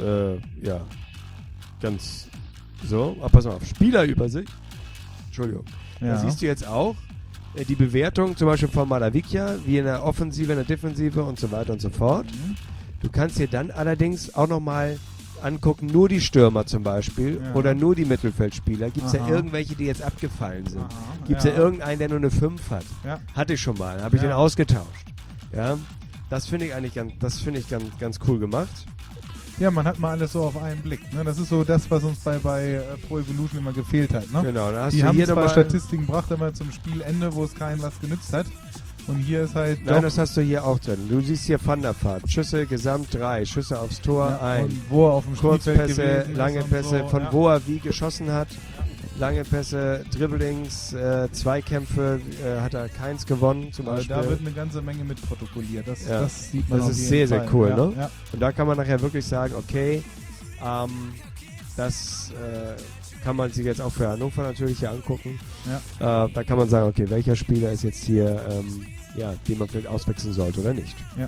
so. Aber pass mal auf, Spielerübersicht. Entschuldigung. Ja. Da siehst du jetzt auch die Bewertung zum Beispiel von Malavikia, wie in der Offensive, in der Defensive und so weiter und so fort. Du kannst dir dann allerdings auch nochmal angucken, nur die Stürmer zum Beispiel oder nur die Mittelfeldspieler. Gibt es ja irgendwelche, die jetzt abgefallen sind? Gibt es ja irgendeinen, der nur eine 5 hat? Ja. Hatte ich schon mal, habe ich den ausgetauscht. Ja, das finde ich eigentlich ganz cool gemacht. Ja, man hat mal alles so auf einen Blick. Ne? Das ist so das, was uns bei Pro Evolution immer gefehlt hat. Ne? Genau, da hast die du haben hier zwar nochmal Statistiken gebracht, aber zum Spielende, wo es keinen was genützt hat. Und hier ist halt... Nein, das hast du hier auch drin. Du siehst hier Van der Vaart. Schüsse gesamt 3, Schüsse aufs Tor 1. Und wo er auf dem Spielfeld Kurzpässe, gewesen ist lange und Pässe, so, von wo er wie geschossen hat. Lange Pässe, Dribblings, Zweikämpfe hat er keins gewonnen zum Also Beispiel. da wird eine ganze Menge mit protokolliert. Das sieht man Das auf ist jeden sehr, Fall. sehr cool, Ja, ne? ja. Und da kann man nachher wirklich sagen, okay, das kann man sich jetzt auch für Hannover natürlich hier angucken. Ja. Da kann man sagen, okay, welcher Spieler ist jetzt hier, den man vielleicht auswechseln sollte oder nicht. Ja.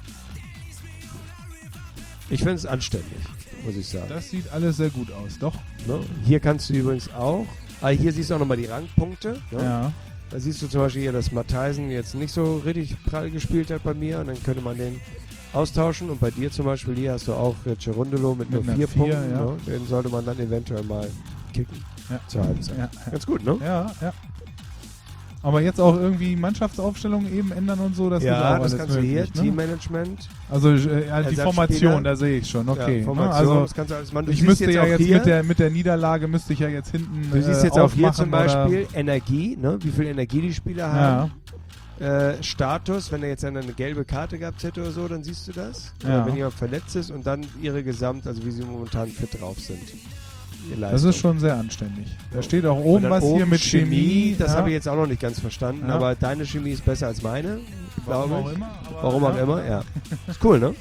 Ich finde es anständig, muss ich sagen. Das sieht alles sehr gut aus, doch. Ne? Hier kannst du übrigens auch, hier siehst du auch nochmal die Rangpunkte. Ne? Ja. Da siehst du zum Beispiel hier, dass Matheisen jetzt nicht so richtig prall gespielt hat bei mir und dann könnte man den austauschen und bei dir zum Beispiel, hier hast du auch Cerundolo mit nur 4 Punkten. Ja. Ne? Den sollte man dann eventuell mal kicken zur Halbzeit. Ja. Ganz gut, ne? Ja, ja. Aber jetzt auch irgendwie Mannschaftsaufstellungen eben ändern und so, das ist auch das alles kannst möglich, du hier, ne? Teammanagement. Also die Ersatzspieler. Formation, da sehe ich schon, okay. Ja, Formation, also das kannst du alles machen. Du ich siehst müsste ja auch jetzt hier, mit der Niederlage müsste ich ja jetzt hinten du siehst jetzt auch hier zum aufmachen Beispiel Energie, ne? Wie viel Energie die Spieler haben. Status, wenn er jetzt eine gelbe Karte gehabt hätte oder so, dann siehst du das. Ja. Oder wenn jemand verletzt ist und dann ihre also wie sie momentan fit drauf sind. Das ist schon sehr anständig. Da steht auch oben was hier mit Chemie. Das habe ich jetzt auch noch nicht ganz verstanden, aber deine Chemie ist besser als meine, glaube Warum auch ich. immer. Warum auch immer, ja. Ist cool, ne?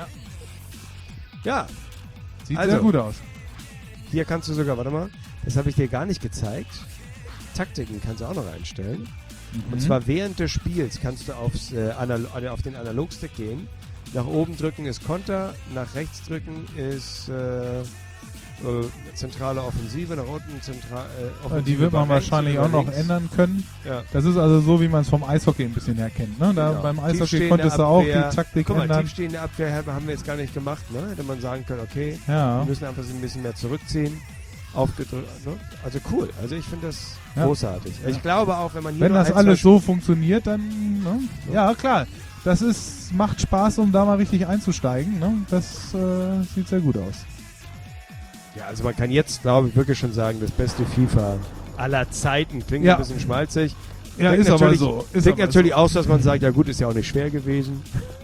Ja. Sieht Also, sehr gut aus. Hier kannst du sogar, warte mal, das habe ich dir gar nicht gezeigt. Taktiken kannst du auch noch einstellen. Und zwar während des Spiels kannst du auf den Analogstick gehen. Nach oben drücken ist Konter, nach rechts drücken ist zentrale Offensive, nach unten Offensive. Die wird man wahrscheinlich auch noch ändern können. Ja. Das ist also so, wie man es vom Eishockey ein bisschen her kennt. Ne? Da beim Eishockey konntest du auch die Taktik Guck mal, ändern. tiefstehende Abwehr haben wir jetzt gar nicht gemacht. Ne? Hätte man sagen können, okay, Ja. wir müssen einfach ein bisschen mehr zurückziehen. Aufgedrückt. Ne? Also cool. Also ich finde das großartig. Ja. Ich glaube auch, wenn man hier Wenn nur das alles so funktioniert, dann... Ne? Ja, klar. macht Spaß, um da mal richtig einzusteigen. Ne? Das sieht sehr gut aus. Ja, also man kann jetzt, glaube ich, wirklich schon sagen, das beste FIFA aller Zeiten. Klingt Ja. ein bisschen schmalzig. Ja, Klingt ist aber natürlich- so. Klingt natürlich aus, dass man sagt, ja gut, ist ja auch nicht schwer gewesen.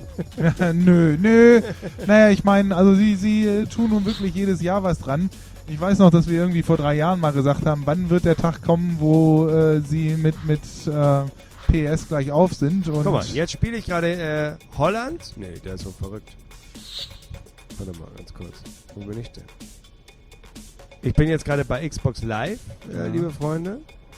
Nö. Naja, ich meine, also sie tun nun wirklich jedes Jahr was dran. Ich weiß noch, dass wir irgendwie vor 3 Jahren mal gesagt haben, wann wird der Tag kommen, wo sie mit PS gleich auf sind. Und Guck mal, jetzt spiele ich gerade Holland. Nee, der ist so verrückt. Warte mal, ganz kurz. Wo bin ich denn? Ich bin jetzt gerade bei Xbox Live, Ja. liebe Freunde.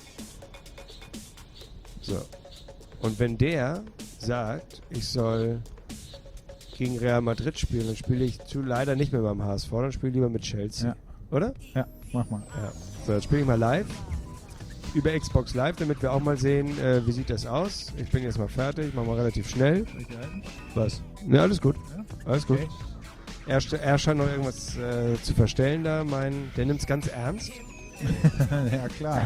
So. Und wenn der sagt, ich soll gegen Real Madrid spielen, dann spiele ich leider nicht mehr beim HSV, dann spiele ich lieber mit Chelsea. Ja. Oder? Ja, mach mal. Ja. So, jetzt spiele ich mal live. Über Xbox Live, damit wir auch mal sehen, wie sieht das aus. Ich bin jetzt mal fertig, machen wir relativ schnell. Was? Ne, alles gut. Ja? Alles gut. Okay. Er scheint noch irgendwas zu verstellen da. Der nimmt es ganz ernst. Ja, klar.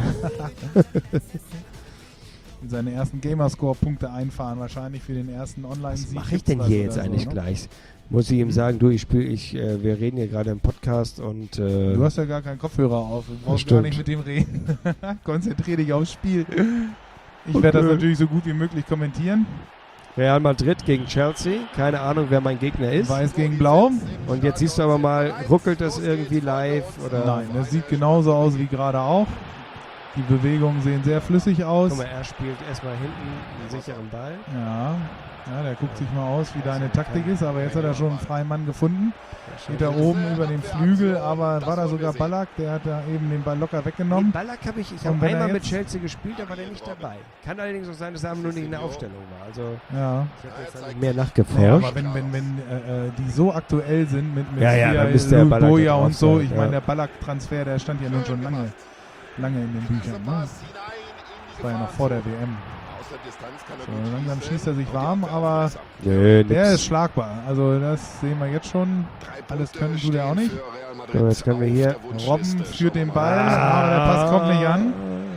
Seine ersten Gamerscore-Punkte einfahren, wahrscheinlich für den ersten Online-Sieg. Was mache ich denn hier jetzt eigentlich gleich? Muss ich ihm sagen, du, wir reden hier gerade im Podcast und... Du hast ja gar keinen Kopfhörer auf. Du brauchst Stimmt. gar nicht mit dem reden. Konzentrier dich aufs Spiel. Ich werde das natürlich so gut wie möglich kommentieren. Real Madrid gegen Chelsea. Keine Ahnung, wer mein Gegner ist. Weiß gegen Blau. Und jetzt siehst du aber mal, ruckelt das irgendwie live? Oder? Nein, das sieht genauso aus wie gerade auch. Die Bewegungen sehen sehr flüssig aus. Guck mal, er spielt erstmal hinten einen sicheren Ball. Ja, der guckt sich mal aus, wie deine Taktik ist. Aber jetzt hat er schon einen freien Mann gefunden. Geht da oben über den Flügel, aber war da sogar Ballack, der hat da eben den Ball locker weggenommen. Ballack habe ich Und habe wenn er einmal mit jetzt- Chelsea gespielt, da war der nicht dabei. Kann allerdings auch sein, dass er nur nicht in der Aufstellung war. Also Ja. ich habe jetzt nicht mehr Ja, nachgeforscht. aber wenn die so aktuell sind mit Ja, hier dann müsste der Ballack Boja ja drauf und so, sein, ich ja. meine, der Ballack-Transfer, der stand ja nun schon lange in den Büchern. Ne? Das war ja noch vor der WM. So, langsam schießt er sich warm, aber Nö, der nix. ist schlagbar. Also das sehen wir jetzt schon. Alles können tut er auch nicht. So, jetzt können wir hier... Robben führt den Ball, aber der Pass kommt nicht an.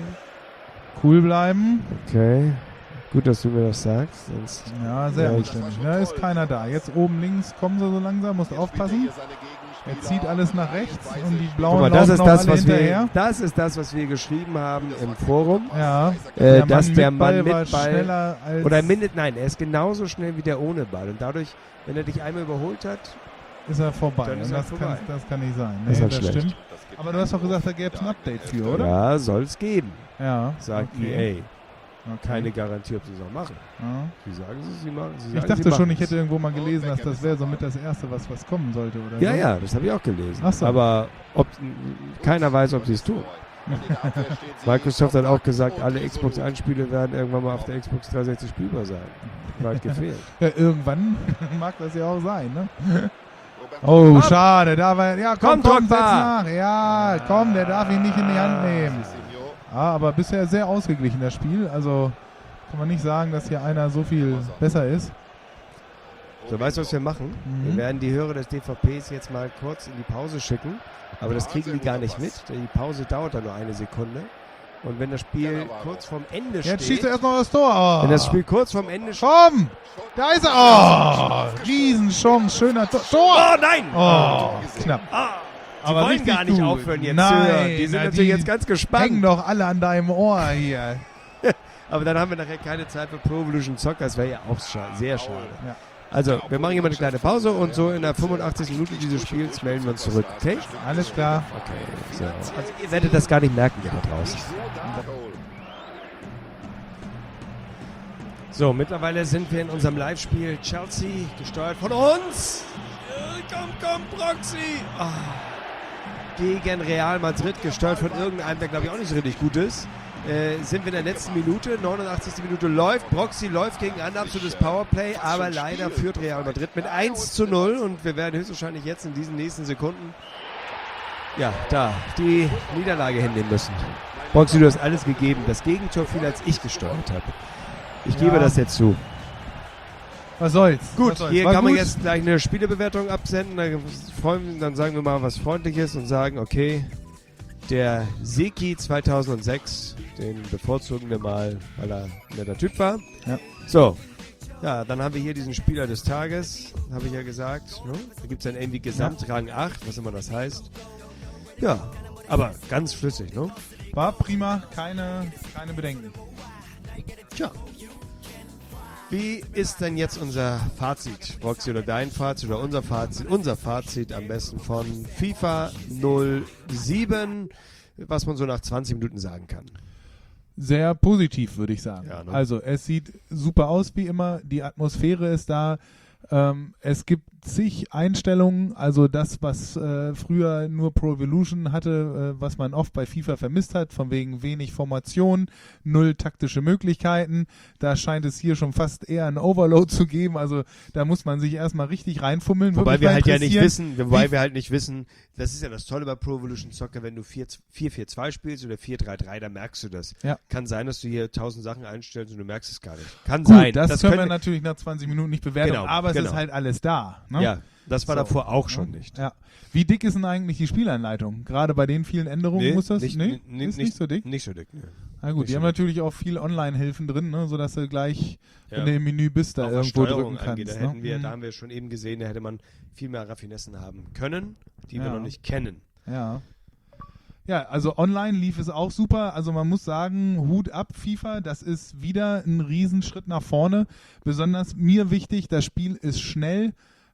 Cool bleiben. Okay. Gut, dass du mir das sagst. Sonst Ja, sehr Ja, anständig. Da ist keiner da. Jetzt oben links kommen sie so langsam, musst aufpassen. Er zieht alles nach rechts und die Guck Blauen mal, das laufen ist noch das, alle was hinterher. was wir geschrieben haben im Forum. Ja, Dass der Mann mit war Ball schneller als... oder nein, er ist genauso schnell wie der ohne Ball. Und dadurch, wenn er dich einmal überholt hat, ist er vorbei. Dann ist Und er das, vorbei. das kann nicht sein. Das ist halt das schlecht. stimmt. Aber du hast doch gesagt, da gäbe es ein Update für, oder? ja, soll es geben, Ja. sagt okay. EA. Okay. Keine Garantie, ob sie es auch machen. Ja. Sie sagen sie machen. Sie Ich sagen, dachte sie schon, machen ich hätte es. irgendwo mal gelesen, dass das wäre somit das Erste, was kommen sollte, oder Ja, so. ja, das habe ich auch gelesen. Ach so. Aber keiner weiß, ob sie es tun. Microsoft hat auch gesagt, alle Xbox 1-Spiele werden irgendwann mal auf der Xbox 360 spielbar sein. Weit gefehlt. Ja, irgendwann mag das ja auch sein, ne? Oh, schade, da war... Ja, komm, Komm, setz Drogba! nach. Ja, komm, der darf ihn nicht in die Hand nehmen. Ja, aber bisher sehr ausgeglichen, das Spiel. Also kann man nicht sagen, dass hier einer so viel besser ist. So, weißt du, was wir machen? Mhm. Wir werden die Hörer des DVPs jetzt mal kurz in die Pause schicken. Aber das kriegen die gar nicht mit. Denn die Pause dauert dann nur 1 Sekunde. Und wenn das Spiel kurz vorm Ende Jetzt schießt steht... er erst noch das Tor. Oh. Wenn das Spiel kurz vorm Ende steht... Komm! Da ist er! Oh! Riesenchance, schöner Tor. Oh nein! Oh, knapp. Die wollen richtig gar nicht gut. aufhören jetzt Nein, zu hören. Die sind na, natürlich die jetzt ganz Hängen gespannt. doch alle an deinem Ohr hier. Aber dann haben wir nachher keine Zeit für Pro Evolution Soccer. Das wäre ja auch sehr schade. Ja. Also, wir machen hier mal eine kleine Pause und so in der 85. Minute dieses Spiels melden wir uns zurück. Okay? Alles klar. Okay. So. Also, ihr werdet das gar nicht merken, ihr da draußen. So, mittlerweile sind wir in unserem Live-Spiel Chelsea, gesteuert von uns. Komm, Proxy. Gegen Real Madrid, gesteuert von irgendeinem, der glaube ich auch nicht so richtig gut ist. Sind wir in der letzten Minute, 89. Minute läuft. Proxy läuft gegen ein absolutes Powerplay, aber leider führt Real Madrid mit 1:0 und wir werden höchstwahrscheinlich jetzt in diesen nächsten Sekunden da die Niederlage hinnehmen müssen. Proxy, du hast alles gegeben. Das Gegentor fiel, als ich gesteuert habe. Ich gebe das jetzt zu. Was soll's? Gut, Was soll's? hier War kann man gut? jetzt gleich eine Spielebewertung absenden. Dann sagen wir mal was Freundliches und sagen, okay, der Seki 2006, den bevorzugen wir mal, weil er ein netter Typ war. Ja. So, Ja, dann haben wir hier diesen Spieler des Tages, habe ich ja gesagt. Ne? Da gibt es dann irgendwie Gesamtrang 8, was immer das heißt. Ja, aber ganz flüssig, ne? War prima, keine Bedenken. Tja. Wie ist denn jetzt unser Fazit, Roxy, oder dein Fazit oder unser Fazit? Unser Fazit am besten von FIFA 07, was man so nach 20 Minuten sagen kann. Sehr positiv, würde ich sagen. Ja, ne? Also es sieht super aus wie immer, die Atmosphäre ist da. Es gibt zig Einstellungen, also das, was früher nur Pro Evolution hatte, was man oft bei FIFA vermisst hat, von wegen wenig Formation, 0 taktische Möglichkeiten. Da scheint es hier schon fast eher einen Overload zu geben, also da muss man sich erstmal richtig reinfummeln. Wobei wir halt nicht wissen, das ist ja das Tolle bei Pro Evolution Soccer, wenn du 4-4-2 spielst oder 4-3-3, dann merkst du das. Ja. Kann sein, dass du hier 1000 Sachen einstellst und du merkst es gar nicht. Kann Gut, sein. das können wir natürlich nach 20 Minuten nicht bewerten, Genau, aber es genau. ist halt alles da. Ne? Ja, das war So. davor auch schon nicht. Ja. Wie dick ist denn eigentlich die Spielanleitung? Gerade bei den vielen Änderungen muss das? Ist nicht so dick? Nicht so dick, ne. Na gut, Nicht die so haben dick. natürlich auch viel Online-Hilfen drin, ne, sodass du gleich, Ja. wenn du im Menü bist, da Auch was irgendwo Steuerung drücken angeht, kannst. da hätten wir, ne? da haben wir schon eben gesehen, da hätte man viel mehr Raffinessen haben können, die wir Ja. noch nicht kennen. Ja. Ja, also online lief es auch super. Also man muss sagen, Hut ab FIFA, das ist wieder ein Riesenschritt nach vorne. Besonders mir wichtig, das Spiel ist schnell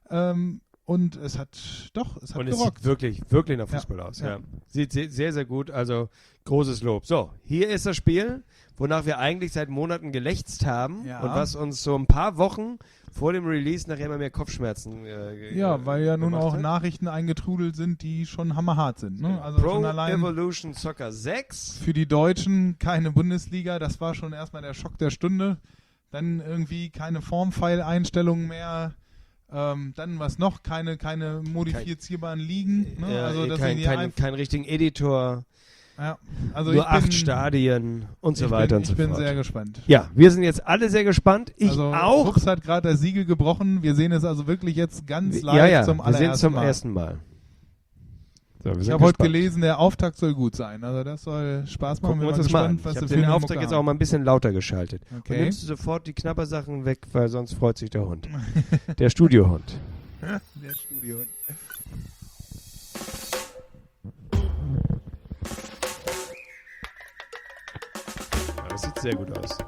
und es hat Und es gerockt. sieht wirklich, wirklich nach Fußball aus. Ja. Ja. Sieht sehr, sehr gut, also großes Lob. So, hier ist das Spiel, wonach wir eigentlich seit Monaten gelächzt haben Ja. und was uns so ein paar Wochen vor dem Release nachher immer mehr Kopfschmerzen Ja, weil ja nun gemacht auch hat. Nachrichten eingetrudelt sind, die schon hammerhart sind. Ne? Also Pro schon allein Evolution Soccer 6. für die Deutschen keine Bundesliga, das war schon erstmal der Schock der Stunde. Dann irgendwie keine Formfile-Einstellungen mehr. Dann was noch? Keine modifizierbaren Ligen. Ne? Also das sind hier kein richtigen Editor, ja, also nur ich 8 bin, Stadien und so ich weiter bin, und so Ich bin fort. sehr gespannt. Ja, wir sind jetzt alle sehr gespannt. Ich Also auch. Hux hat gerade das Siegel gebrochen. Wir sehen es also wirklich jetzt ganz live Ja, ja, zum wir sehen allerersten es zum Mal. ersten Mal. So, wir Ich sind habe heute gespannt. gelesen, der Auftakt soll gut sein. Also das soll Spaß machen. Gucken wir uns Bin das mal an. gespannt, was Ich du habe für den eine Auftrag Mucke jetzt auch hast. mal ein bisschen lauter geschaltet. Okay. Und nimmst du sofort die Knabbersachen weg, weil sonst freut sich der Hund. Der Studiohund. Der Studio. Ja, das sieht sehr gut aus.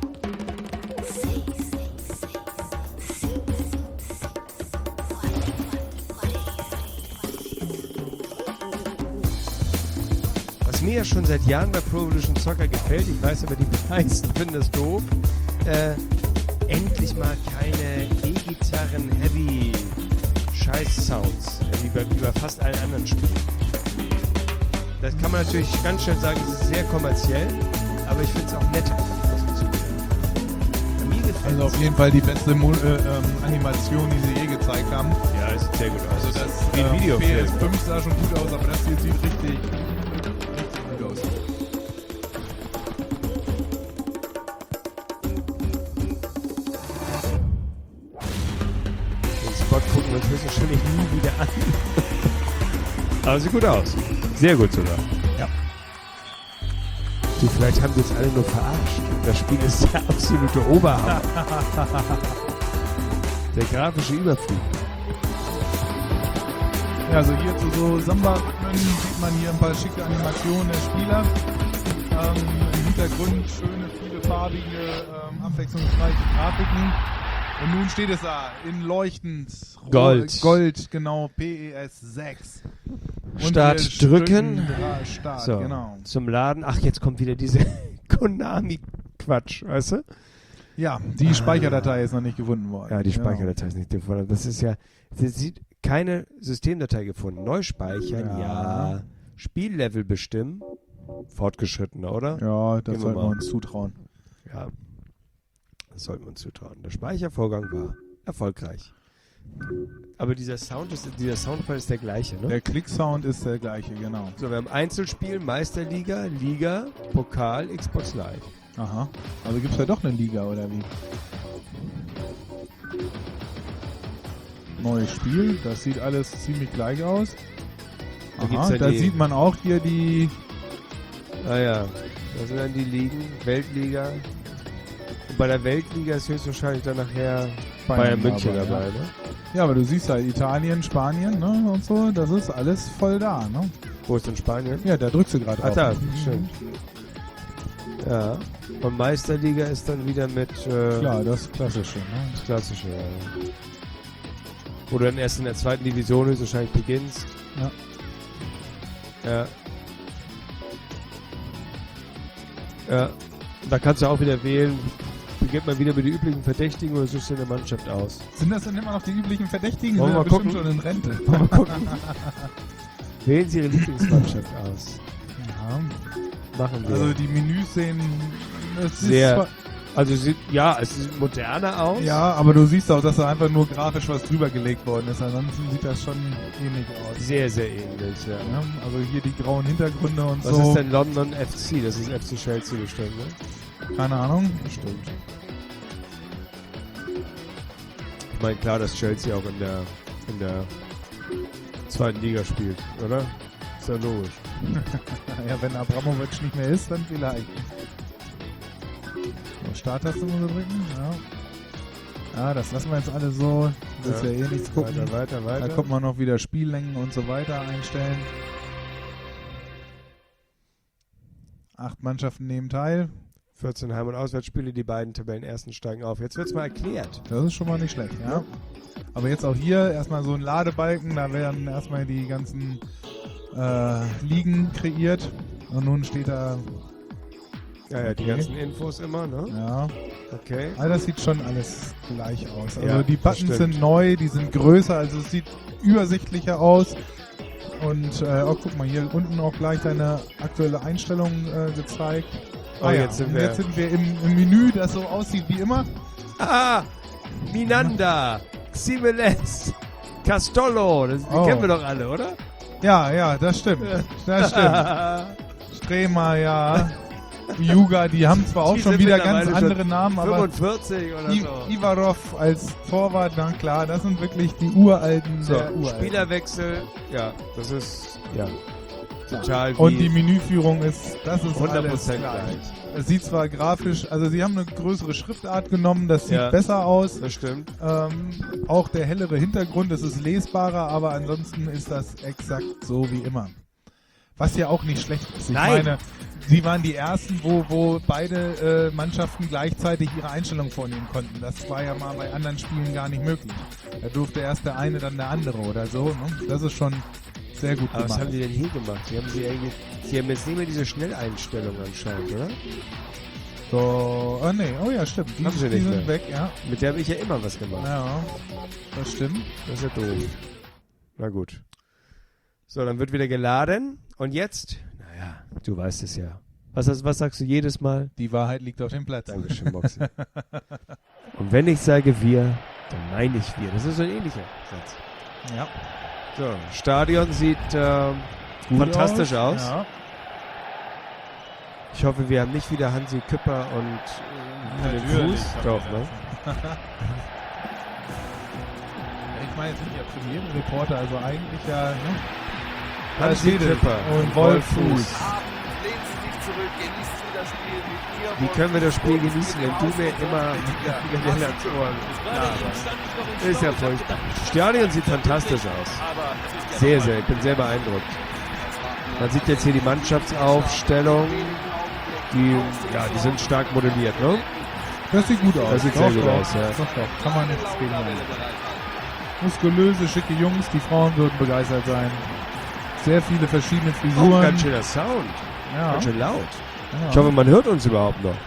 Was mir ja schon seit Jahren bei Pro Evolution Soccer gefällt, ich weiß aber, die meisten finden das doof, endlich mal keine E-Gitarren-Heavy-Scheiß-Sounds, wie bei fast allen anderen Spielen. Das kann man natürlich ganz schnell sagen, es ist sehr kommerziell, aber ich finde es auch netter. Mir gefällt Also auf jeden Fall die beste Animation, die sie je gezeigt haben. Ja, es sieht sehr gut aus. Also das wie ein Videofilm. PS5 sah schon gut aus, aber das hier sieht richtig gut aus. Den Spot gucken wir uns höchstwahrscheinlich nie wieder an. Aber sieht gut aus. Sehr gut sogar. Ja. Du, vielleicht haben die uns alle nur verarscht. Das Spiel ist der absolute Oberhammer. Der grafische Überflug. Ja, also hier zu so Samba-Rhythmen sieht man hier ein paar schicke Animationen der Spieler. Im Hintergrund schöne, viele farbige, abwechslungsreiche Grafiken. Und nun steht es da in leuchtend Gold. Gold, genau, PES 6. Und Start wir drücken. Start, So, genau. zum Laden. Ach, jetzt kommt wieder diese Konami-Quatsch, weißt du? Ja, die Speicherdatei ist noch nicht gefunden worden. Ja, die Genau. Speicherdatei ist nicht gefunden. Das ist ja, sie sieht keine Systemdatei gefunden. Neu speichern, ja. Spiellevel bestimmen. Fortgeschrittener, oder? Ja, das Gehen wir sollten wir mal. uns zutrauen. Ja. Das sollten wir uns zutrauen. Der Speichervorgang war erfolgreich. Aber dieser Soundfall ist der gleiche, ne? Der Klicksound ist der gleiche, genau. So, wir haben Einzelspiel, Meisterliga, Liga, Pokal, Xbox Live. Aha. Also gibt es ja doch eine Liga, oder wie? Neues Spiel, das sieht alles ziemlich gleich aus. Da gibt's Aha, ja da die- sieht man auch hier die... Ah ja, das sind dann die Ligen, Weltliga, Und bei der Weltliga ist höchstwahrscheinlich dann nachher Bayern München dabei, ja. ne? Ja, aber du siehst halt Italien, Spanien, ne, und so, das ist alles voll da, ne? Wo ist denn Spanien? Ja, da drückst du gerade Ah, drauf. da, stimmt. Ja. Und Meisterliga ist dann wieder mit Klar, das Klassische, ne? das Klassische, ja. Wo du dann erst in der zweiten Division höchstwahrscheinlich beginnst. Ja. Ja. Ja. Da kannst du auch wieder wählen, beginnt man wieder mit den üblichen Verdächtigen oder suchst du eine Mannschaft aus? Sind das dann immer noch die üblichen Verdächtigen? Wollen wir Sind mal ja bestimmt gucken? schon in Rente. Mal gucken. Wählen Sie Ihre Lieblingsmannschaft aus. Ja. Machen wir. Also die Menüs sehen es Sehr. ist zwar, Also es sieht moderner aus. ja, aber du siehst auch, dass da einfach nur grafisch was drüber gelegt worden ist. Ansonsten sieht das schon ähnlich aus. Sehr, sehr ähnlich, ja. Ja, also hier die grauen Hintergründe und Was so. ist denn London FC? Das ist FC Chelsea bestimmt, ne? Keine Ahnung. Bestimmt. Ich meine, klar, dass Chelsea auch in der zweiten Liga spielt, oder? Ist ja logisch. Ja, wenn Abramovic nicht mehr ist, dann vielleicht. So, Starttaste muss er drücken, ja. Ja, das lassen wir jetzt alle so. Du willst ja eh nichts gucken. Weiter. Da kommt man noch wieder Spiellängen und so weiter einstellen. 8 Mannschaften nehmen teil. 14 Heim- und Auswärtsspiele, die beiden Tabellenersten steigen auf. Jetzt wird's mal erklärt. Das ist schon mal nicht schlecht, ja. Aber jetzt auch hier erstmal so ein Ladebalken. Da werden erstmal die ganzen Ligen kreiert. Und nun steht da, Ja, die Okay. ganzen Infos immer, ne? ja. Okay. Also das sieht schon alles gleich aus. Also Ja, die das Buttons stimmt. sind neu, die sind größer, also es sieht übersichtlicher aus. Und guck mal, hier unten auch gleich deine aktuelle Einstellung gezeigt. Oh, jetzt sind und wir- jetzt sind wir im Menü, das so aussieht wie immer. Ah! Minanda! Ximenes! Castolo! Die Oh. kennen wir doch alle, oder? Ja, das stimmt. Das stimmt. Strema, ja. Yuga, die haben zwar auch Die schon sind wieder ganz mittlerweile schon andere Namen, aber 45 oder so. Ivarov als Torwart, na klar, das sind wirklich die Uralten So, der Uralten. Spielerwechsel, ja, das ist, ja, total wie Und die Menüführung ist 100% alles gleich. gleich. Es sieht zwar grafisch, also sie haben eine größere Schriftart genommen, das sieht Ja. besser aus. Das stimmt. Auch der hellere Hintergrund, es ist lesbarer, aber ansonsten ist das exakt so wie immer. Was ja auch nicht schlecht ist. Ich Nein. meine, sie waren die Ersten, wo beide Mannschaften gleichzeitig ihre Einstellung vornehmen konnten. Das war ja mal bei anderen Spielen gar nicht möglich. Da durfte erst der eine, dann der andere oder so. Ne? Das ist schon sehr gut Aber was gemacht. haben die denn hier gemacht? Sie haben jetzt nicht mehr diese Schnelleinstellung anscheinend, oder? So, nee, oh ja, stimmt. Die, Haben sie die nicht sind mehr. weg, ja. Mit der habe ich ja immer was gemacht. Ja, das stimmt. Das ist ja doof. Na gut. So, dann wird wieder geladen. Und jetzt? Naja, du weißt es ja. Was sagst du jedes Mal? Die Wahrheit liegt auf dem Platz. Dankeschön, Moxie. Und wenn ich sage wir, dann meine ich wir. Das ist so ein ähnlicher Satz. Ja. So, Stadion sieht Gut fantastisch aus. Ja. Ich hoffe, wir haben nicht wieder Hansi Küpper und den Natürlich Fuß. haben Doch, wir ne? Ich meine, es sind ja Premierenreporter, also eigentlich ja, ne? Hansi Mercedes Küpper und Wolf Fuß. Lehnen Sie sich zurück, genießen Sie das Spiel mit mir. Wie können wir das Spiel genießen, wenn du mir immer wieder ans Ohr laberst? Ist ja furchtbar. Stadion sieht fantastisch aus. Sehr, sehr. Ich bin sehr beeindruckt. Man sieht jetzt hier die Mannschaftsaufstellung. Die sind stark modelliert, ne? Das sieht gut aus. Das sieht sehr gut aus, ja. Doch, kann man nichts gegen sagen. Muskulöse, schicke Jungs, die Frauen würden begeistert sein. Sehr viele verschiedene Oh, Frisuren. ganz schöner Sound. Ja. Ganz schön laut. Ja. Ich hoffe, man hört uns überhaupt noch.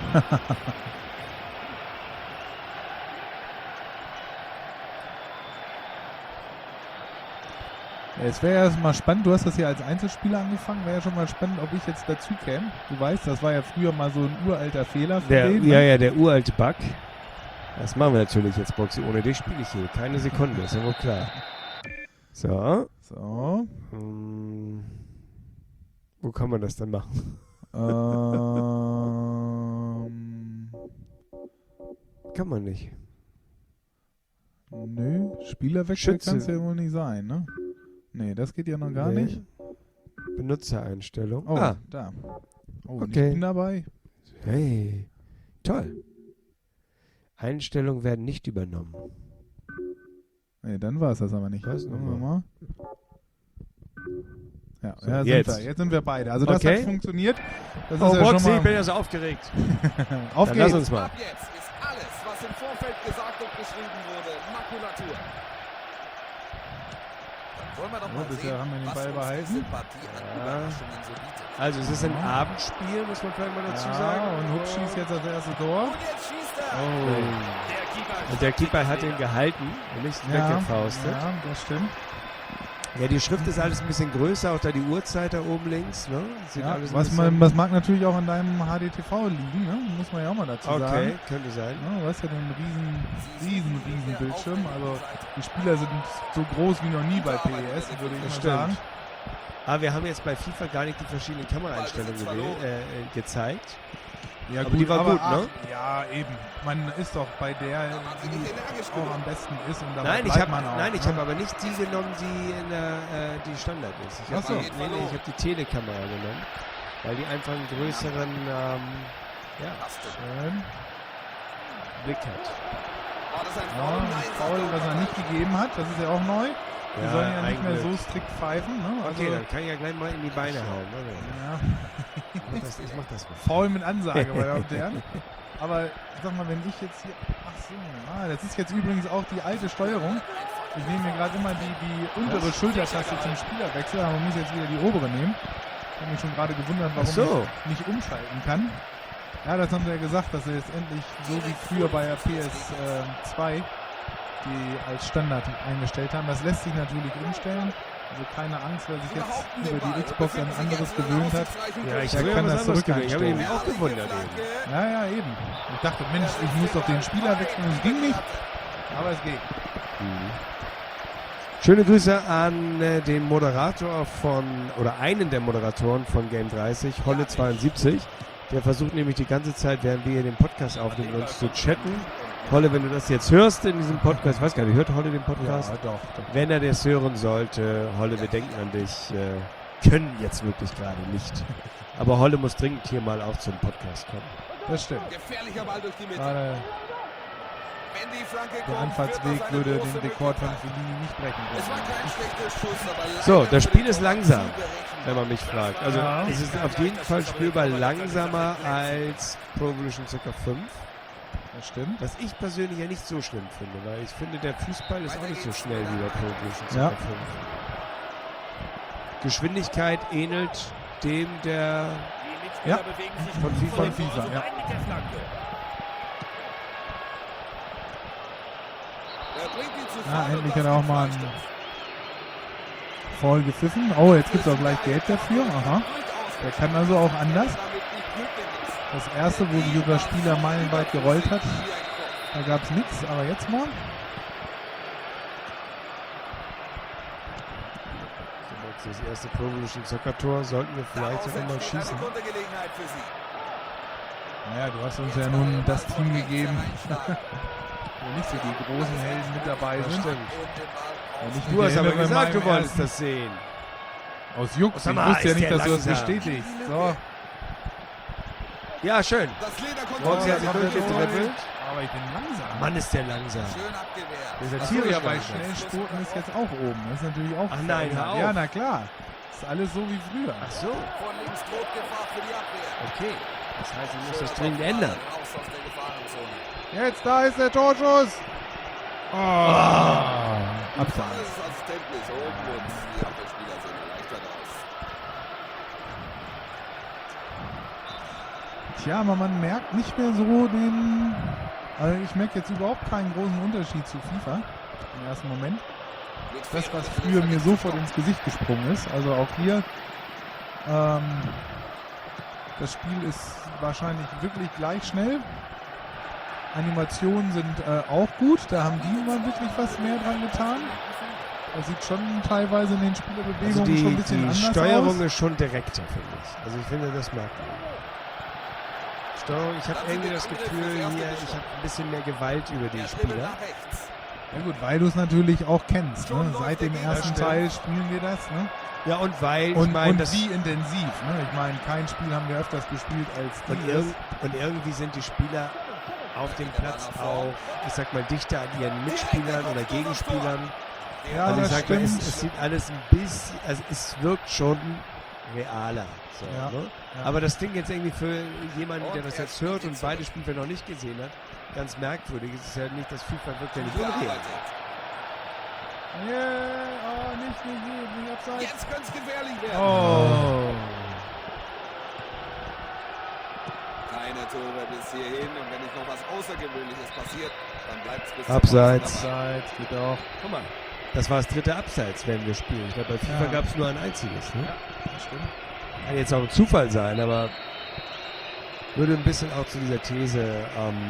Es wäre ja mal spannend, du hast das hier als Einzelspieler angefangen, wäre ja schon mal spannend, ob ich jetzt dazu käme. Du weißt, das war ja früher mal so ein uralter Fehler von denen. Ne? Der uralte Bug. Das machen wir natürlich jetzt, Boxy. Ohne dich spiele ich hier keine Sekunde, ist ja wohl klar. So. So. Wo kann man das denn machen? Kann man nicht. Nö, Spielerwechsel Schütze. kann es ja wohl nicht sein, ne? Nee, das geht ja noch gar Nee. nicht. Benutzereinstellung. Oh, Ah, da. Oh, und Okay. ich bin dabei. hey. Toll. Einstellungen werden nicht übernommen. Nee, dann war es das aber nicht. Was? Gucken wir mal. Ja, So, ja jetzt. Jetzt sind wir beide. Also das Okay. hat funktioniert. Das Oh, ist ja Roxy, schon ich mal bin ja so aufgeregt. auf Dann lass geht's. uns mal. Ab jetzt ist alles, was im Vorfeld gesagt und geschrieben wurde, Makulatur. Dann wollen wir doch Ja, mal bisher sehen, haben wir den was Ball uns behalten. diese Partie an Überraschungen so bietet. Also es ist ein Abendspiel, muss man vielleicht mal dazu sagen. Ja, und Hupp schießt jetzt das erste Tor. Und jetzt schießt er. Oh. Und der Keeper hat ihn gehalten und nicht weggefaustet. Ja, das stimmt. Ja, die Schrift ist alles ein bisschen größer, auch da die Uhrzeit da oben links. Ne? Sieht Ja, alles ein bisschen- das mag natürlich auch an deinem HDTV liegen, ne? Muss man ja auch mal dazu Okay, sagen. könnte sein. Ja, du hast ja den riesen Bildschirm. Also die Spieler sind so groß wie noch nie bei PES, würde ich mal Stimmt. sagen. Aber wir haben jetzt bei FIFA gar nicht die verschiedenen Kameraeinstellungen gezeigt. Ja, Aber die war gut, ne? Ja, eben. Man ist doch bei der, die auch am besten ist. Und dabei Nein, ich bleibt habe man auch, ne? aber nicht die genommen, die in die Standard ist. Ich Ach so. habe ich habe die Telekamera genommen, weil die einfach einen größeren Schön. Blick hat. Oh, das ist ein Ja, Foul. ein Nein, Foul, was er nicht gegeben hat, das ist ja auch neu. Die sollen ja nicht mehr so eigentlich. strikt pfeifen. Ne? Also, Okay, dann kann ich ja gleich mal in die Beine hauen. Ne? ja, Ich mach das mal. Foul mit Ansage, meine Damen und Herren. Aber ich sag mal, wenn ich jetzt hier. Ach so, das ist jetzt übrigens auch die alte Steuerung. Ich nehme mir gerade immer die untere Schultertaste zum Spielerwechsel, aber man muss jetzt wieder die obere nehmen. Ich habe mich schon gerade gewundert, warum Ach so. ich nicht umschalten kann. Ja, das haben sie ja gesagt, dass sie jetzt endlich so wie früher bei der PS2 die als Standard eingestellt haben. Das lässt sich natürlich umstellen. Also keine Angst, wer sich jetzt über die Xbox an anderes gewöhnt hat. Ja, ich Der habe kann ja das was anderes gewöhnt. Ich habe zurückeinstellen. mich auch gewundert eben. Ja, eben. Ich dachte, Mensch, ich muss doch den Spieler wechseln. Es ging nicht, aber es geht. Schöne Grüße an den Moderator oder einen der Moderatoren von Game 30, Holle72. Der versucht nämlich die ganze Zeit, während wir hier den Podcast aufnehmen, uns zu chatten. Holle, wenn du das jetzt hörst in diesem Podcast, ich weiß gar nicht, hört Holle den Podcast? Ja, doch. Wenn er das hören sollte, Holle, wir denken an dich, können jetzt wirklich gerade nicht. Aber Holle muss dringend hier mal auch zum Podcast kommen. Das stimmt. Gefährlicher Ball durch die Mitte. Gerade Wenn die Flanke der kommt, Anfahrtsweg wird das eine würde große den Rekord von Möglichkeit. Fellini nicht brechen Es war können. kein schlechter Schuss, aber So, leider das für Spiel den ist Torwart langsam, unberechenbar. wenn man mich fragt. Also Ja. es ist auf jeden Fall spielbar langsamer als Pro Evolution Soccer 5. Das stimmt. Was ich persönlich ja nicht so schlimm finde, weil ich finde, der Fußball ist auch nicht so schnell wie bei Pro Evolution Soccer Ja. 5. Geschwindigkeit ähnelt dem der Ja, von FIFA. von FIFA, ja. Er bringt ihn zu Ja, Fall und endlich das hat er auch ist mal einen Freistoß. Foul gepfiffen. Oh, jetzt gibt es auch gleich Gelb dafür. Aha. Der kann also auch anders. Damit nicht glücklich ist. Das erste, wo sich der Spieler meilenweit gerollt hat, da gab es nichts. Aber jetzt mal. Das erste Pro Evolution Soccer Tor sollten wir vielleicht sogar mal schießen. Eine Kontergelegenheit für sie. Naja, du hast uns ja nun das Team gegeben, wo nicht so die großen Helden mit dabei Das sind. stimmt. Und ich Du hast aber erinnere gesagt, du meinem wolltest ersten- das sehen. Aus Jux. Sag Ich mal, wusste ja ist nicht, der dass du das langsam. bestätigst. So, Ja, schön. Das Leder kommt Roxy raus. hat sich durchgedribbelt. aber ich bin langsam. Mann, ist der langsam. Schön abgewehrt. Der ist ja Ach so, tierisch ja, bei langsam. Schnellspurten ist jetzt auch oben. Das ist natürlich auch. Ach nein, hör auf. Ja, na klar. Ist alles so wie früher. Ach so, Von links droht Gefahr für die Abwehr. okay. Das heißt, ich muss das dringend ändern. Raus aus der Gefahrenzone. Jetzt, da ist der Torschuss. Oh. Abseits. Alles Assistent ist oben und die Abwehrspieler sehen erleichtert aus. Tja, aber man merkt nicht mehr so den. Also ich merke jetzt überhaupt keinen großen Unterschied zu FIFA im ersten Moment. Das, was früher mir sofort ins Gesicht gesprungen ist. Also auch hier. Das Spiel ist wahrscheinlich wirklich gleich schnell. Animationen sind auch gut. Da haben die mal wirklich was mehr dran getan. Das sieht schon teilweise in den Spielerbewegungen Also schon ein bisschen die anders Steuerung aus. ist schon direkter, finde ich. Also ich finde, das merkt man. Steuerung, ich habe irgendwie das Gefühl, hier, ich habe ein bisschen mehr Gewalt über die Spieler. Nach rechts. Ja gut, weil du es natürlich auch kennst. Ne? Seit dem ersten stimmt. Teil spielen wir das. Ne? Ja, und weil, Und, ich meine, und das... wie intensiv. Ne? Ich meine, kein Spiel haben wir öfters gespielt als Und, dieses. und irgendwie sind die Spieler auf dem Platz auch, ich sag mal, dichter an ihren Mitspielern oder Gegenspielern. Ja, Also ich das sag mal, stimmt. es sieht alles ein bisschen, also es wirkt schon realer. So, Ja. ne? Ja. Aber das Ding jetzt irgendwie für jemanden, der das jetzt hört und beide Spiele noch nicht gesehen hat, ganz merkwürdig. Es ist ja nicht, das FIFA wirkt ja nicht unreal. Nicht abseits. Jetzt könnte es gefährlich werden. Oh. Keine Tore bis hierhin. Und wenn nicht noch was Außergewöhnliches passiert, dann bleibt es bis Abseits. Abseits, geht auch. Guck mal, das war das dritte Abseits, wenn wir spielen. Ich glaube, bei FIFA Ja. gab es nur ein einziges. Ne? Das stimmt. Kann jetzt auch ein Zufall sein, aber würde ein bisschen auch zu dieser These,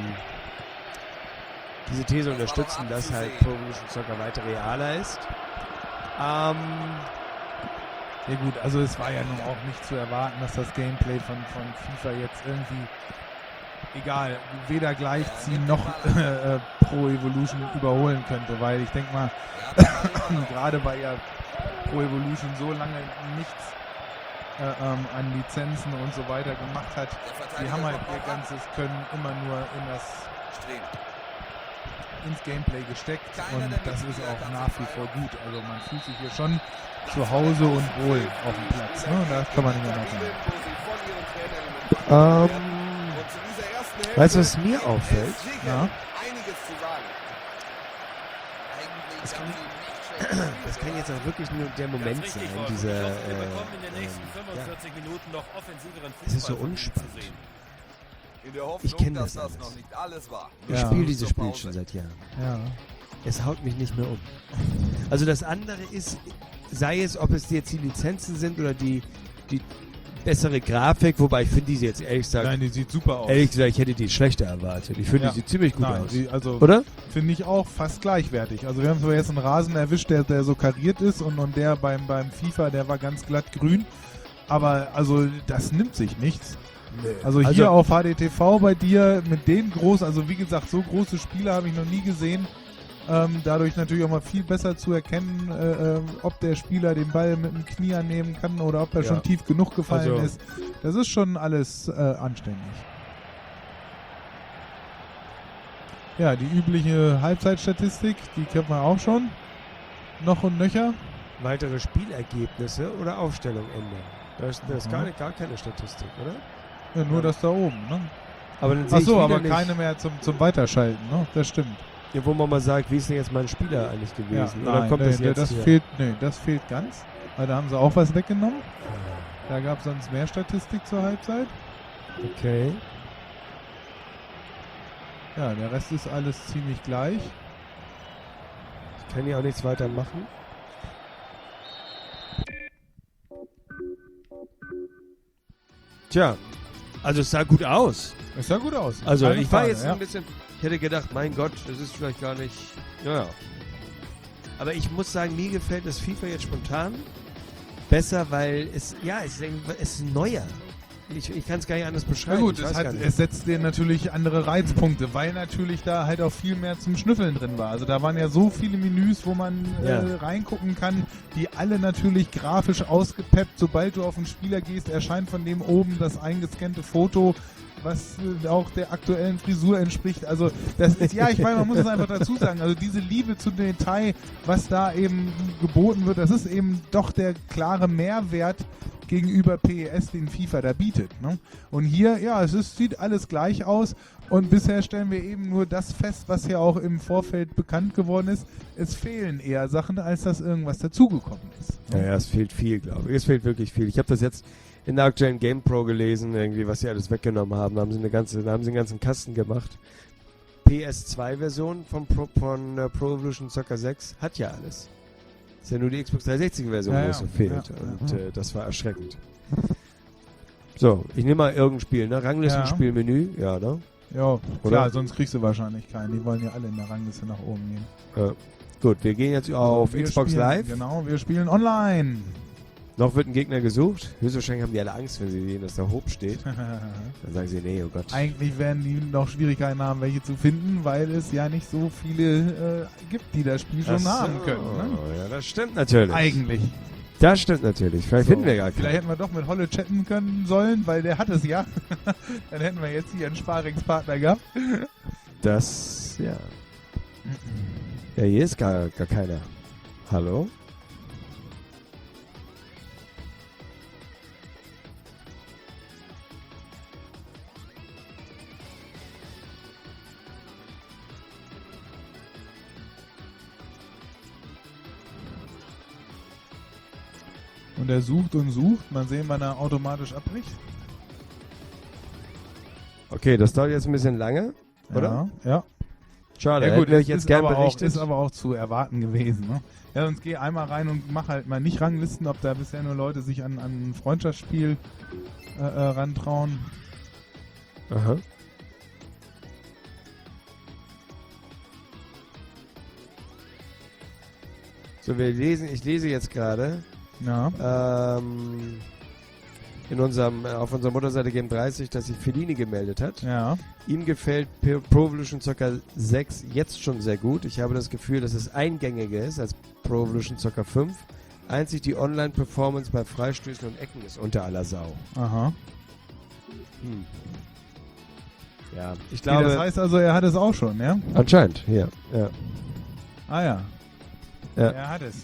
diese These unterstützen, dass halt Pro Evolution Soccer weiter realer ist. Ja gut, also es war ja nun auch nicht zu erwarten, dass das Gameplay von FIFA jetzt irgendwie, egal, weder gleichziehen noch Pro Evolution überholen könnte, weil ich denke mal, gerade weil ja Pro Evolution so lange nichts an Lizenzen und so weiter gemacht hat, die haben halt ihr ganzes Können immer nur ins Gameplay gesteckt und das ist auch nach wie vor gut. Also man fühlt sich hier schon zu Hause und wohl auf dem Platz. Ne? Da kann man nicht mehr sagen. Weißt du, was mir auffällt? Ja. Das kann jetzt auch wirklich nur der Moment sein, dieser, es ist so unspannend. Ich kenne das alles. Ich Ja. spiele diese Spiele schon seit Jahren. Ja. Es haut mich nicht mehr um. Also das andere ist, sei es, ob es jetzt die Lizenzen sind oder die bessere Grafik, wobei ich finde diese jetzt ehrlich gesagt, Nein, die sieht super aus. ehrlich gesagt, ich hätte die schlechter erwartet. Ich finde, Ja. die sieht ziemlich gut Nein, aus. also Oder? finde ich auch fast gleichwertig. Also wir haben zwar jetzt einen Rasen erwischt, der so kariert ist und der beim FIFA, der war ganz glatt grün. Aber also das nimmt sich nichts. Also hier auf HDTV bei dir mit den großen, also wie gesagt, so große Spiele habe ich noch nie gesehen. Dadurch natürlich auch mal viel besser zu erkennen, ob der Spieler den Ball mit dem Knie annehmen kann oder ob er schon tief genug gefallen Also- ist. Das ist schon alles anständig. Ja, die übliche Halbzeitstatistik, die kennt man auch schon. Noch und nöcher. weitere Spielergebnisse oder Aufstellung ändern. Das ist Mhm. gar keine Statistik, oder? Ja, nur das da oben, ne? Aber dann sehe ich Achso, wieder aber nicht, keine mehr zum Weiterschalten, ne? Das stimmt. ja, wo man mal sagt, wie ist denn jetzt mein Spieler eigentlich Ja, gewesen? Oder nein, kommt das jetzt das hier? fehlt, das fehlt ganz. Weil da haben sie auch was weggenommen. Da gab es sonst mehr Statistik zur Halbzeit. Okay. Ja, der Rest ist alles ziemlich gleich. Ich kann hier auch nichts weiter machen. Tja, also es sah gut aus. Es sah gut aus. Also Keine ich war Frage, jetzt ein bisschen, ich hätte gedacht, mein Gott, das ist vielleicht gar nicht, ja. Aber ich muss sagen, mir gefällt das FIFA jetzt spontan besser, weil es ist neuer. Ich kann es gar nicht anders Na beschreiben. gut, Ich weiß gar nicht. es setzt dir natürlich andere Reizpunkte, weil natürlich da halt auch viel mehr zum Schnüffeln drin war. Also da waren ja so viele Menüs, wo man Ja. reingucken kann, die alle natürlich grafisch ausgepeppt. Sobald du auf den Spieler gehst, erscheint von dem oben das eingescannte Foto, was auch der aktuellen Frisur entspricht. Also das ist, ja, ich meine, man muss es einfach dazu sagen. Also diese Liebe zu Detail, was da eben geboten wird, das ist eben doch der klare Mehrwert gegenüber PES, den FIFA da bietet. Ne? Und hier, ja, sieht alles gleich aus und bisher stellen wir eben nur das fest, was ja auch im Vorfeld bekannt geworden ist. Es fehlen eher Sachen, als dass irgendwas dazugekommen ist. Ne? Ja, es fehlt viel, glaube ich. Es fehlt wirklich viel. Ich habe das jetzt in der aktuellen GamePro gelesen, irgendwie, was sie alles weggenommen haben. Da haben sie einen ganzen Kasten gemacht. PS2-Version von Pro Evolution Soccer 6 hat ja alles. Ist ja nur die Xbox 360-Version, Ja, wo ja. es so fehlt. Ja, Und das war erschreckend. So, ich nehme mal irgendein Spiel, ne? Ranglistenspielmenü, ja, ne? Ja, klar, Oder? sonst kriegst du wahrscheinlich keinen. Die wollen ja alle in der Rangliste nach oben gehen. Gut, wir gehen jetzt auf Wir Xbox spielen, Live. Genau, wir spielen online. Noch wird ein Gegner gesucht. Höchstwahrscheinlich haben die alle Angst, wenn sie sehen, dass da Hope steht. Dann sagen sie, nee, oh Gott. Eigentlich werden die noch Schwierigkeiten haben, welche zu finden, weil es ja nicht so viele gibt, die das Spiel schon haben können. Ne? Ja, das stimmt natürlich. Eigentlich. Das stimmt natürlich. Vielleicht So, finden wir gar keinen. Vielleicht hätten wir doch mit Holle chatten können sollen, weil der hat es ja. Dann hätten wir jetzt hier einen Sparingspartner gehabt. Das, ja. Ja, hier ist gar keiner. Hallo? Und er sucht und sucht. Mal sehen, wann er automatisch abbricht. Okay, das dauert jetzt ein bisschen lange, oder? Ja. Schade, Ja gut, hätten wir euch jetzt gern berichtet. ist aber auch zu erwarten gewesen. Ne? Ja, sonst geh einmal rein und mach halt mal nicht Ranglisten, ob da bisher nur Leute sich an ein Freundschaftsspiel rantrauen. Aha. So, ich lese jetzt gerade Ja. auf unserer Mutterseite Game 30, dass sich Fellini gemeldet hat. Ja. Ihm gefällt Pro Evolution Soccer 6 jetzt schon sehr gut. Ich habe das Gefühl, dass es eingängiger ist als Pro Evolution Soccer 5. Einzig die Online-Performance bei Freistößen und Ecken ist unter aller Sau. Aha. Ja, ich Okay, glaube... das heißt also, er hat es auch schon, ja? Anscheinend, hier. Ja. Ah ja. Ja. Er hat es.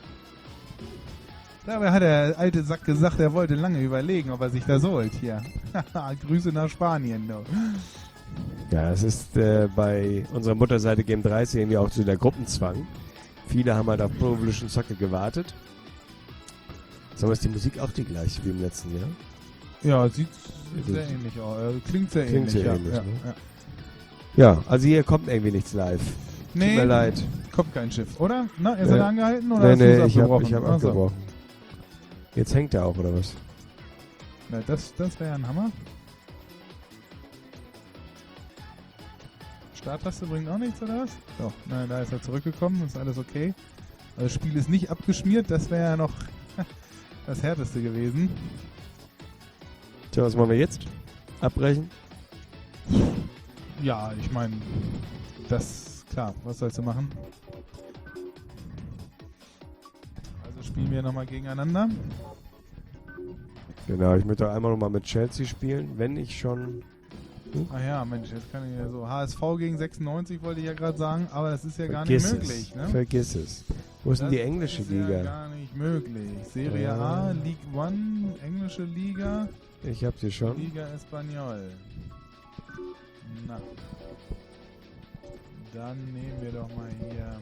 Dabei hat der alte Sack gesagt, er wollte lange überlegen, ob er sich das holt hier. Grüße nach Spanien. No. Ja, es ist bei unserer Mutterseite Game 30 irgendwie auch so der Gruppenzwang. Viele haben halt auf Pro Evolution Soccer gewartet. Sag mal, ist die Musik auch die gleiche wie im letzten Jahr? Ja, sieht sehr ähnlich aus. Klingt sehr ähnlich. sehr ja. ähnlich, Ja, ne? ja. Ja, also hier kommt irgendwie nichts live. Tut mir leid. Kommt kein Schiff, oder? Na, ist er angehalten oder hast Nee, du's ich abgebrochen? hab Ach so. abgebrochen. Jetzt hängt er auch, oder was? Na, das wäre ein Hammer. Starttaste bringt auch nichts, oder was? Doch, nein, da ist er zurückgekommen, ist alles okay. Also das Spiel ist nicht abgeschmiert, das wäre ja noch das Härteste gewesen. Tja, was machen wir jetzt? Abbrechen? Ja, ich meine, das, klar, was sollst du machen? Also spielen wir nochmal gegeneinander. Genau, ich möchte auch einmal nochmal mit Chelsea spielen, wenn ich schon... Ach ja, Mensch, jetzt kann ich ja so. HSV gegen 96 wollte ich ja gerade sagen, aber das ist ja gar Vergiss nicht möglich, ne? Vergiss es. Wo ist denn die englische ist Liga? Ja gar nicht möglich. Serie A, League One, englische Liga, Ich hab sie schon. Liga Espanyol. Na. Dann nehmen wir doch mal hier.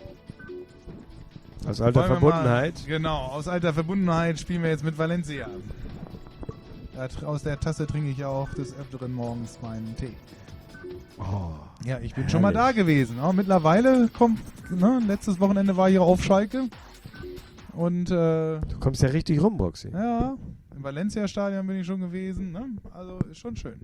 Aus alter Wollen wir Verbundenheit. Mal, genau, aus alter Verbundenheit spielen wir jetzt mit Valencia. Aus der Tasse trinke ich ja auch des Öfteren morgens meinen Tee. Oh, Ja, ich bin schon mal da gewesen. Aber mittlerweile kommt, ne, letztes Wochenende war ich auf Schalke. Und du kommst ja richtig rum, Boxy. ja, im Valencia-Stadion bin ich schon gewesen. Ne? Also ist schon schön.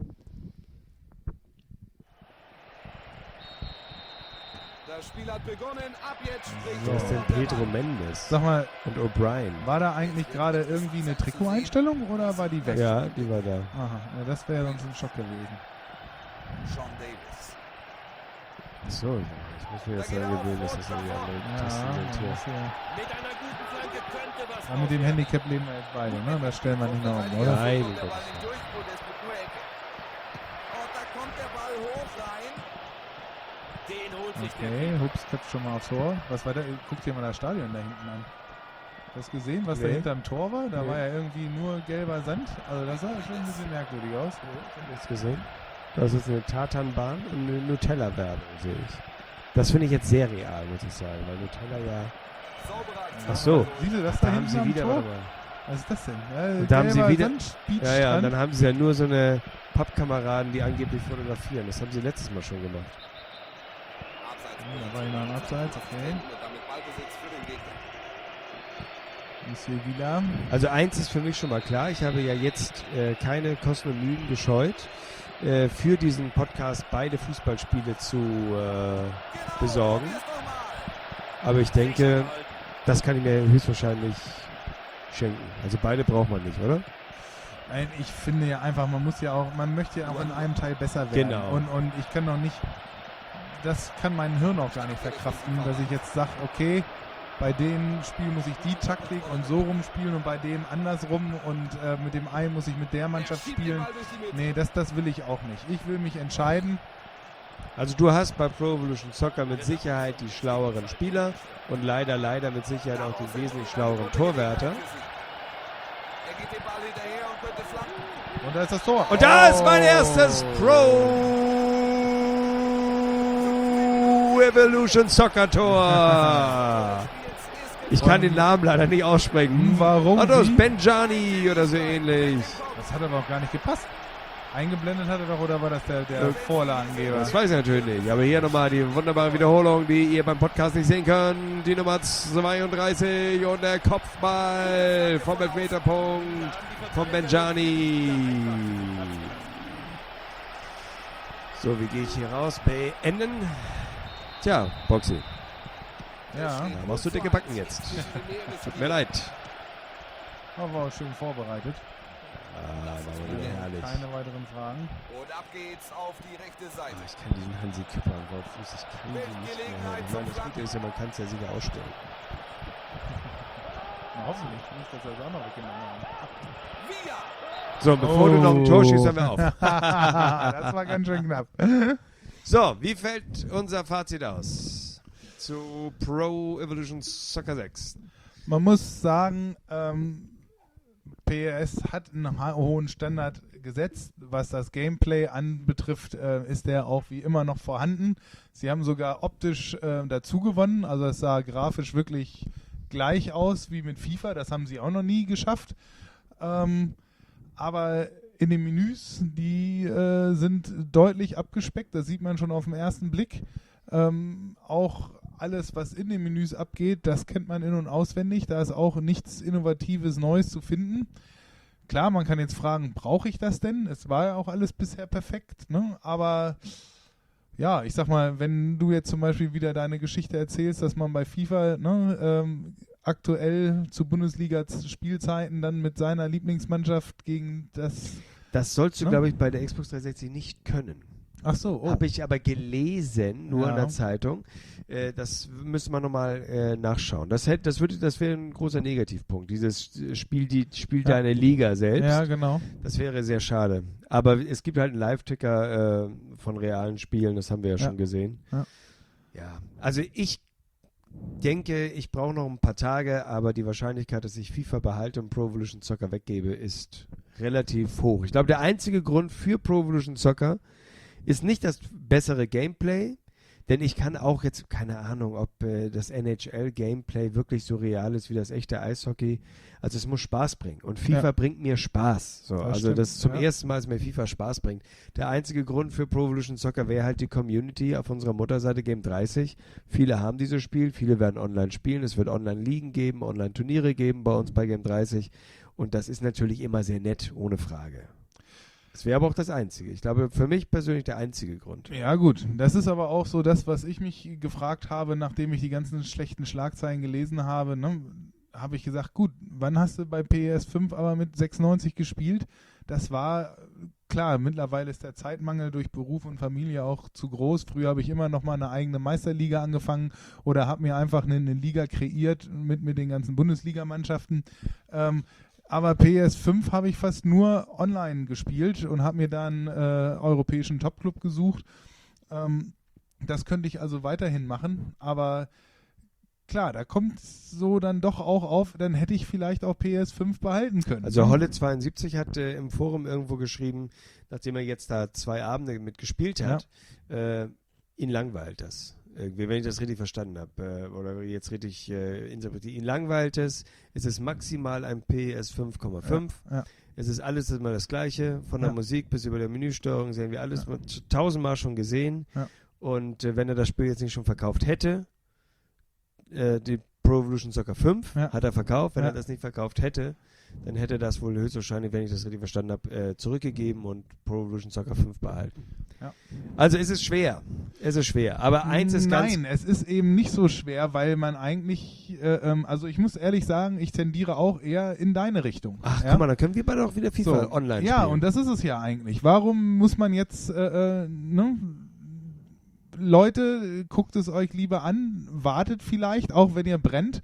Das Spiel hat begonnen. Ab jetzt spricht Wer ist denn der Pedro Mann. Mendes? Sag mal, Und O'Brien. war da eigentlich gerade irgendwie eine Trikoteinstellung oder war die weg? Ja, die war da. Aha, ja, das wäre sonst ein Schock gewesen. Sean Davis. Achso, ich muss mir jetzt daran gewöhnen, dass das irgendwie andere Tasten sind hier. das hier. Mit einer guten Flanke könnte was Aber mit dem Handicap leben wir jetzt beide, ne? Das stellen wir nicht mehr um, oder? Nein, Der Gott. Ball im Durchbruch, das mit nur Ecke. Und da kommt der Ball hoch rein. Den holt sich Okay, Hups köpft schon mal aufs Tor. Was war da? Guck dir mal das Stadion da hinten an. Hast du gesehen, was da Nee. hinterm Tor war? Da Nee. war ja irgendwie nur gelber Sand. Also das sah schon ein bisschen merkwürdig aus. Ich hab nichts gesehen. Das ist eine Tatanbahn und eine Nutella-Werbung, sehe ich. Das finde ich jetzt sehr real, muss ich sagen, weil Nutella ja... Sauberer Ach so. Siehst du das Da da haben hinten sie am wieder... Tor? Warte mal. Was ist das denn? Ja, Und da haben sie gelber wieder- Sand, Ja, Beachstrand. und dann haben sie ja nur so eine Pappkameraden, die angeblich fotografieren. Das haben sie letztes Mal schon gemacht. Da war ich noch am Abseits, okay. Damit Ballbesitz für den Gegner. Monsieur Villa. Also eins ist für mich schon mal klar, ich habe ja jetzt keine Kosten und Mühen gescheut, für diesen Podcast beide Fußballspiele zu besorgen. Aber ich denke, das kann ich mir höchstwahrscheinlich schenken. Also beide braucht man nicht, oder? Nein, ich finde ja einfach, man möchte ja auch in einem Teil besser werden. Genau. Und ich kann doch nicht, das kann mein Hirn auch gar nicht verkraften, dass ich jetzt sage, okay, bei dem Spiel muss ich die Taktik und so rumspielen und bei dem andersrum und mit dem einen muss ich mit der Mannschaft spielen. Nee, das will ich auch nicht. Ich will mich entscheiden Also du hast bei Pro Evolution Soccer mit Sicherheit die schlaueren Spieler und leider mit Sicherheit auch den wesentlich schlaueren Torwärter. Er geht den Ball hinterher und könnte flanken. Und da ist das Tor. Und da ist mein erstes Pro Evolution Soccer Tor. Ich kann den Namen leider nicht aussprechen. Warum? Ah, das Wie? ist Benjani oder so ähnlich. Das hat aber auch gar nicht gepasst. Eingeblendet hat er doch, oder war das der Vorlagengeber? Das weiß ich natürlich nicht. Aber hier nochmal die wunderbare Wiederholung, die ihr beim Podcast nicht sehen könnt. Die Nummer 32 und der Kopfball vom Elfmeterpunkt von Benjani. So, wie gehe ich hier raus? Beenden. Tja, Boxy, Ja, da machst du dicke Backen jetzt. Tut mir leid. aber war schön vorbereitet. Ah, war wieder herrlich. Keine weiteren Fragen. Und ab geht's auf die rechte Seite. Ich kann diesen Hansi Küpper am Fuß, ich kann den nicht mehr hören. Ich meine, das Gute ist ja, man kann es ja sicher ausstellen. Na, hoffentlich nicht, dass er es auch noch weggenommen haben. Via. So, bevor du noch ein Tor schießt, hören wir auf. Das war ganz schön knapp. So, wie fällt unser Fazit aus zu Pro Evolution Soccer 6? Man muss sagen, PES hat einen hohen Standard gesetzt. Was das Gameplay anbetrifft, ist der auch wie immer noch vorhanden. Sie haben sogar optisch dazu gewonnen. Also es sah grafisch wirklich gleich aus wie mit FIFA. Das haben sie auch noch nie geschafft. Aber in den Menüs, die sind deutlich abgespeckt. Das sieht man schon auf den ersten Blick. Auch alles, was in den Menüs abgeht, das kennt man in- und auswendig. Da ist auch nichts Innovatives, Neues zu finden. Klar, man kann jetzt fragen, brauche ich das denn? Es war ja auch alles bisher perfekt, ne? Aber ja, ich sag mal, wenn du jetzt zum Beispiel wieder deine Geschichte erzählst, dass man bei FIFA aktuell zu Bundesliga-Spielzeiten dann mit seiner Lieblingsmannschaft gegen das... Das sollst du, Ne? glaube ich, bei der Xbox 360 nicht können. Ach so, oh. Habe ich aber gelesen, nur Ja. in der Zeitung. Das müsste man nochmal nachschauen. Das wäre ein großer Negativpunkt. Dieses Spiel deine Liga selbst. Ja, genau. Das wäre sehr schade. Aber es gibt halt einen Live-Ticker von realen Spielen, das haben wir ja schon gesehen. Ja. Ja, also ich denke, ich brauche noch ein paar Tage, aber die Wahrscheinlichkeit, dass ich FIFA behalte und Pro Evolution Soccer weggebe, ist relativ hoch. Ich glaube, der einzige Grund für Pro Evolution Soccer ist nicht das bessere Gameplay, denn ich kann auch jetzt, keine Ahnung, ob das NHL-Gameplay wirklich so real ist wie das echte Eishockey. Also es muss Spaß bringen. Und FIFA bringt mir Spaß. So, also stimmt, das ist zum ja. ersten Mal, dass mir FIFA Spaß bringt. Der einzige Grund für Pro Evolution Soccer wäre halt die Community auf unserer Mutterseite Game 30. Viele haben dieses Spiel, viele werden online spielen. Es wird Online-Ligen geben, Online-Turniere geben bei uns bei Game 30. Und das ist natürlich immer sehr nett, ohne Frage. Das wäre aber auch das Einzige. Ich glaube, für mich persönlich der einzige Grund. Ja gut, das ist aber auch so das, was ich mich gefragt habe, nachdem ich die ganzen schlechten Schlagzeilen gelesen habe, ne, habe ich gesagt, gut, wann hast du bei PS5 aber mit 96 gespielt? Das war, klar, mittlerweile ist der Zeitmangel durch Beruf und Familie auch zu groß. Früher habe ich immer noch mal eine eigene Meisterliga angefangen oder habe mir einfach eine Liga kreiert mit den ganzen Bundesligamannschaften. Aber PS5 habe ich fast nur online gespielt und habe mir dann europäischen Topclub gesucht. Das könnte ich also weiterhin machen, aber klar, da kommt so dann doch auch auf, dann hätte ich vielleicht auch PS5 behalten können. Also Holle72 hat im Forum irgendwo geschrieben, nachdem er jetzt da 2 Abende mitgespielt hat, ihn langweilt das. Wenn ich das richtig verstanden habe oder jetzt richtig interpretiere. Ihn langweilt es ist maximal ein PS 5,5. Ja. Es ist alles immer das Gleiche, von der Musik bis über der Menüsteuerung sehen wir alles 1000-mal schon gesehen. Ja. Und wenn er das Spiel jetzt nicht schon verkauft hätte, die Pro Evolution Soccer 5 hat er verkauft. Wenn er das nicht verkauft hätte, dann hätte er das wohl höchstwahrscheinlich, wenn ich das richtig verstanden habe, zurückgegeben und Pro Evolution Soccer 5 behalten. Ja. Also es ist schwer. Es ist schwer. Aber eins ist ganz... Nein, es ist eben nicht so schwer, weil man eigentlich, also ich muss ehrlich sagen, ich tendiere auch eher in deine Richtung. Ach, guck mal, dann können wir beide auch wieder FIFA online spielen. Ja, und das ist es ja eigentlich. Warum muss man jetzt, Leute, guckt es euch lieber an, wartet vielleicht, auch wenn ihr brennt,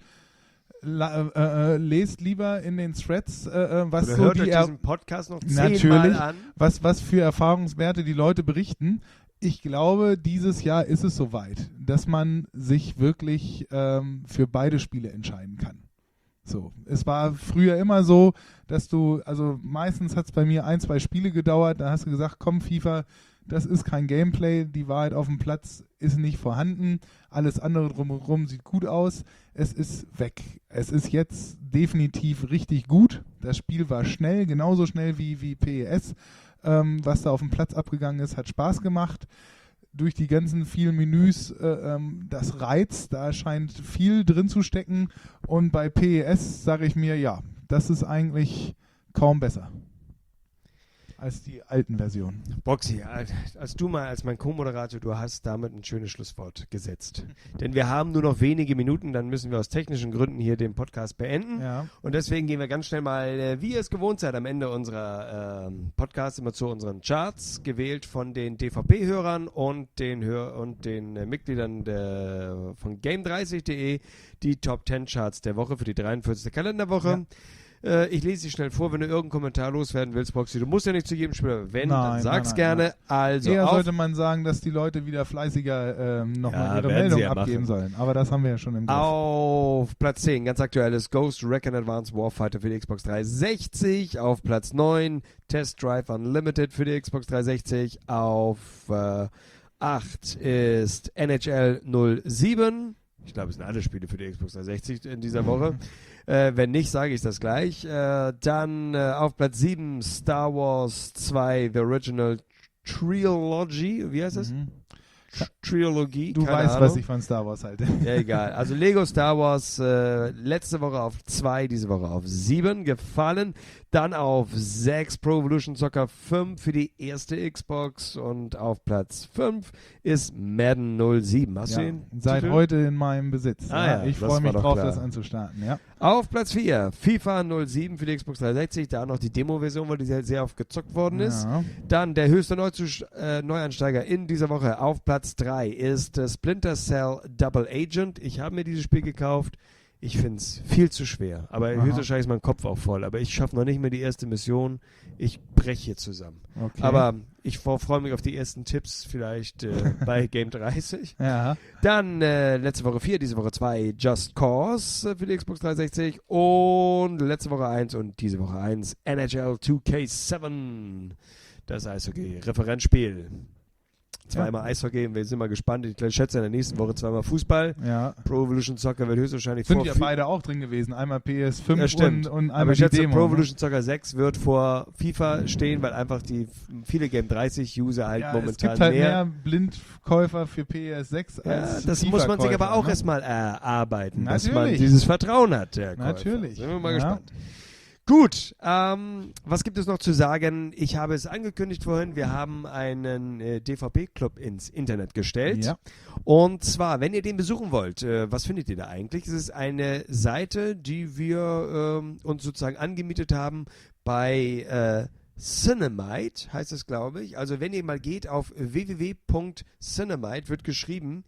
lest lieber in den Threads, was Oder so hört die euch diesen Podcast noch 10-mal an. was für Erfahrungswerte die Leute berichten. Ich glaube, dieses Jahr ist es soweit, dass man sich wirklich für beide Spiele entscheiden kann. So, es war früher immer so, dass also meistens hat es bei mir 1-2 Spiele gedauert, da hast du gesagt, komm FIFA, das ist kein Gameplay, die Wahrheit auf dem Platz ist nicht vorhanden, alles andere drumherum sieht gut aus, es ist weg. Es ist jetzt definitiv richtig gut, das Spiel war schnell, genauso schnell wie PES, was da auf dem Platz abgegangen ist, hat Spaß gemacht. Durch die ganzen vielen Menüs, das reizt, da scheint viel drin zu stecken. Und bei PES sage ich mir, ja, das ist eigentlich kaum besser als die alten Versionen. Boxy, als du mal als mein Co-Moderator, du hast damit ein schönes Schlusswort gesetzt. Denn wir haben nur noch wenige Minuten, dann müssen wir aus technischen Gründen hier den Podcast beenden. Ja. Und deswegen gehen wir ganz schnell mal, wie ihr es gewohnt seid, am Ende unserer Podcasts immer zu unseren Charts, gewählt von den DVP-Hörern und den Mitgliedern von Game30.de, die Top 10 Charts der Woche für die 43. Kalenderwoche. Ja. Ich lese sie schnell vor, wenn du irgendeinen Kommentar loswerden willst, Boxy. Du musst ja nicht zu jedem Spiel, dann sag's gerne. Nein. Also eher sollte man sagen, dass die Leute wieder fleißiger nochmal ihre Meldung abgeben sollen. Aber das haben wir ja schon im Griff. Auf Platz 10, ganz aktuelles Ghost Recon Advanced Warfighter für die Xbox 360. Auf Platz 9, Test Drive Unlimited für die Xbox 360. Auf 8 ist NHL 07. Ich glaube, es sind alle Spiele für die Xbox 360 in dieser Woche. Wenn nicht, sage ich das gleich. Dann auf Platz 7 Star Wars 2 The Original Trilogy. Wie heißt das? Trilogie. Du weißt, was ich von Star Wars halte. Ja, egal. Also Lego Star Wars letzte Woche auf 2, diese Woche auf 7 gefallen. Dann auf 6 Pro Evolution Soccer 5 für die erste Xbox. Und auf Platz 5 ist Madden 07. Hast du ihn? Seit Titel? Heute in meinem Besitz. Ich freue mich drauf, das anzustarten. Ja. Auf Platz 4 FIFA 07 für die Xbox 360. Da noch die Demo-Version, weil die sehr oft gezockt worden ist. Ja. Dann der höchste Neuansteiger in dieser Woche auf Platz 3 ist Splinter Cell Double Agent. Ich habe mir dieses Spiel gekauft. Ich finde es viel zu schwer. Aber höchstwahrscheinlich ist mein Kopf auch voll. Aber ich schaffe noch nicht mehr die erste Mission. Ich breche hier zusammen. Okay. Aber ich freue mich auf die ersten Tipps vielleicht bei Game 30. Ja. Dann letzte Woche 4, diese Woche 2 Just Cause für die Xbox 360. Und letzte Woche 1 und diese Woche 1 NHL 2K7. Das Eishockey-Referenzspiel. Zweimal Eishockey und wir sind mal gespannt. Ich schätze in der nächsten Woche zweimal Fußball. Ja. Pro Evolution Soccer wird höchstwahrscheinlich sind ja beide auch drin gewesen. Einmal PS5 und einmal aber ich schätze, die Demo. Pro Evolution Soccer 6 wird vor FIFA stehen, weil einfach die viele Game 30 User halt momentan es gibt halt mehr Blindkäufer für PS6 als das FIFA muss man sich aber auch erstmal erarbeiten, dass man dieses Vertrauen hat. Der Natürlich. Sind wir mal gespannt. Gut, was gibt es noch zu sagen? Ich habe es angekündigt vorhin, wir haben einen DVP-Club ins Internet gestellt. Ja. Und zwar, wenn ihr den besuchen wollt, was findet ihr da eigentlich? Es ist eine Seite, die wir uns sozusagen angemietet haben bei Cinemite, heißt es, glaube ich. Also wenn ihr mal geht auf www.cinemite, wird geschrieben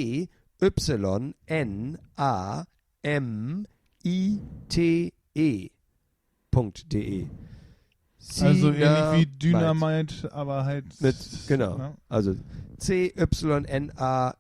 CYNAMITE. .de. Also ähnlich wie Dynamite, aber halt genau. Ne? Also CYNAMITE.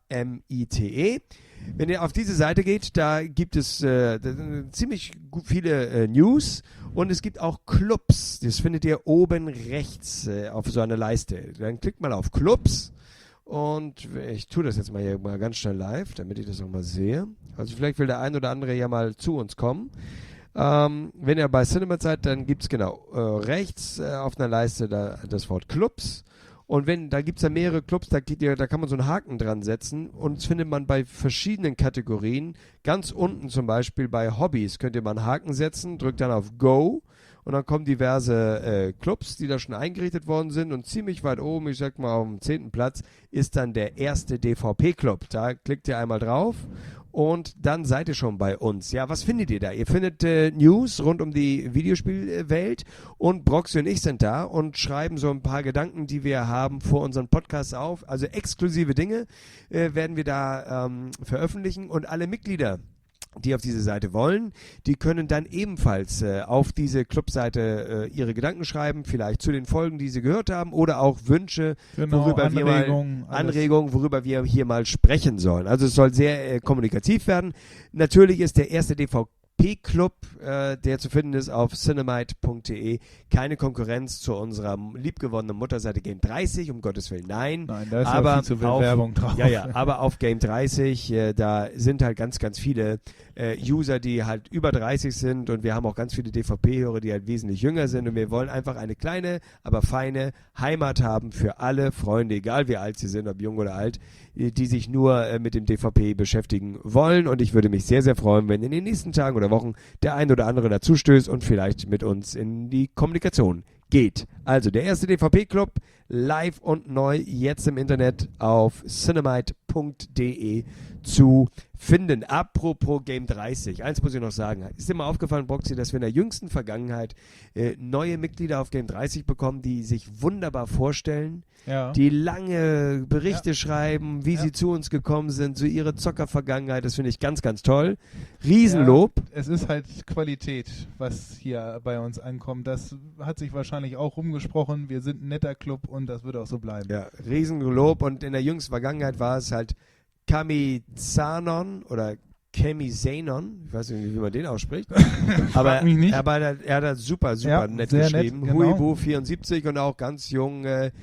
Wenn ihr auf diese Seite geht, da gibt es ziemlich viele News und es gibt auch Clubs. Das findet ihr oben rechts auf so einer Leiste. Dann klickt mal auf Clubs und ich tue das jetzt mal ganz schnell live, damit ich das auch mal sehe. Also vielleicht will der ein oder andere ja mal zu uns kommen. Wenn ihr bei Cinema seid, dann gibt es rechts auf einer Leiste das Wort Clubs. Und da gibt es ja mehrere Clubs, da kann man so einen Haken dran setzen. Und das findet man bei verschiedenen Kategorien. Ganz unten zum Beispiel bei Hobbys könnt ihr mal einen Haken setzen, drückt dann auf Go. Und dann kommen diverse Clubs, die da schon eingerichtet worden sind. Und ziemlich weit oben, ich sag mal auf dem 10. Platz, ist dann der erste DVP-Club. Da klickt ihr einmal drauf. Und dann seid ihr schon bei uns. Ja, was findet ihr da? Ihr findet News rund um die Videospielwelt und Broxy und ich sind da und schreiben so ein paar Gedanken, die wir haben vor unseren Podcasts auf. Also exklusive Dinge werden wir da veröffentlichen und alle Mitglieder die auf diese Seite wollen, die können dann ebenfalls auf diese Clubseite ihre Gedanken schreiben, vielleicht zu den Folgen, die sie gehört haben, oder auch Wünsche, worüber Anregungen, worüber wir hier mal sprechen sollen. Also es soll sehr kommunikativ werden. Natürlich ist der erste DVP-Club, der zu finden ist auf cinemite.de, keine Konkurrenz zu unserer liebgewonnenen Mutterseite Game 30, um Gottes Willen, nein. Nein, da ist aber ja viel zu viel Werbung drauf. Ja, aber auf Game 30, da sind halt ganz, ganz viele User, die halt über 30 sind, und wir haben auch ganz viele DVP-Hörer, die halt wesentlich jünger sind, und wir wollen einfach eine kleine, aber feine Heimat haben für alle Freunde, egal wie alt sie sind, ob jung oder alt, die sich nur mit dem DVP beschäftigen wollen, und ich würde mich sehr, sehr freuen, wenn in den nächsten Tagen oder Wochen der ein oder andere dazu stößt und vielleicht mit uns in die Kommunikation geht. Also der erste DVP-Club, live und neu, jetzt im Internet auf cinemite.de zu finden. Apropos Game 30, eins muss ich noch sagen. Ist dir mal aufgefallen, Boxy, dass wir in der jüngsten Vergangenheit neue Mitglieder auf Game 30 bekommen, die sich wunderbar vorstellen, die lange Berichte schreiben, wie sie zu uns gekommen sind, zu ihrer Zockervergangenheit. Das finde ich ganz, ganz toll. Riesenlob. Ja, es ist halt Qualität, was hier bei uns ankommt. Das hat sich wahrscheinlich auch rumgesprochen. Wir sind ein netter Club und das wird auch so bleiben. Ja, Riesenlob. Und in der jüngsten Vergangenheit war es halt Kamizanon oder Kemizanon, ich weiß nicht, wie man den ausspricht, aber er hat das super nett geschrieben. Nett, genau. Huibu74 und auch ganz jung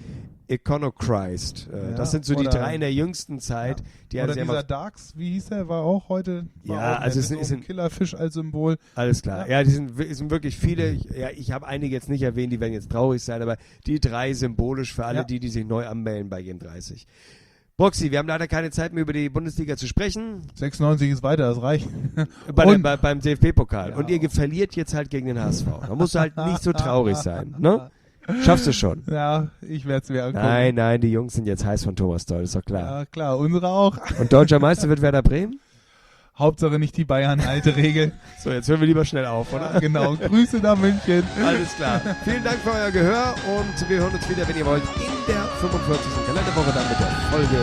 Iconochrist. Das sind so die drei in der jüngsten Zeit. Die oder dieser Darks, wie hieß der, war auch heute. Also es ist ein Killerfisch als Symbol. Alles klar. Ja, die sind wirklich viele. Ich habe einige jetzt nicht erwähnt, die werden jetzt traurig sein, aber die drei symbolisch für alle, die sich neu anmelden bei Game 30. Boxy, wir haben leider keine Zeit mehr über die Bundesliga zu sprechen. 96 ist weiter, das reicht. Beim DFB-Pokal. Ja. Und ihr verliert jetzt halt gegen den HSV. Da musst du halt nicht so traurig sein. Ne? Schaffst du schon. Ja, ich werde es mir angucken. Nein, die Jungs sind jetzt heiß von Thomas Doll, ist doch klar. Ja, klar, unsere auch. Und deutscher Meister wird Werder Bremen? Hauptsache nicht die Bayern, alte Regel. So, jetzt hören wir lieber schnell auf, oder? Ja, genau, Grüße nach München. Alles klar. Vielen Dank für euer Gehör und wir hören uns wieder, wenn ihr wollt, in der 45. Kalenderwoche dann mit der Folge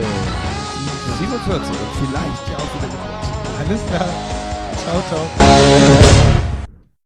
47 und vielleicht ja auch wieder mit euch. Alles klar. Ciao, ciao.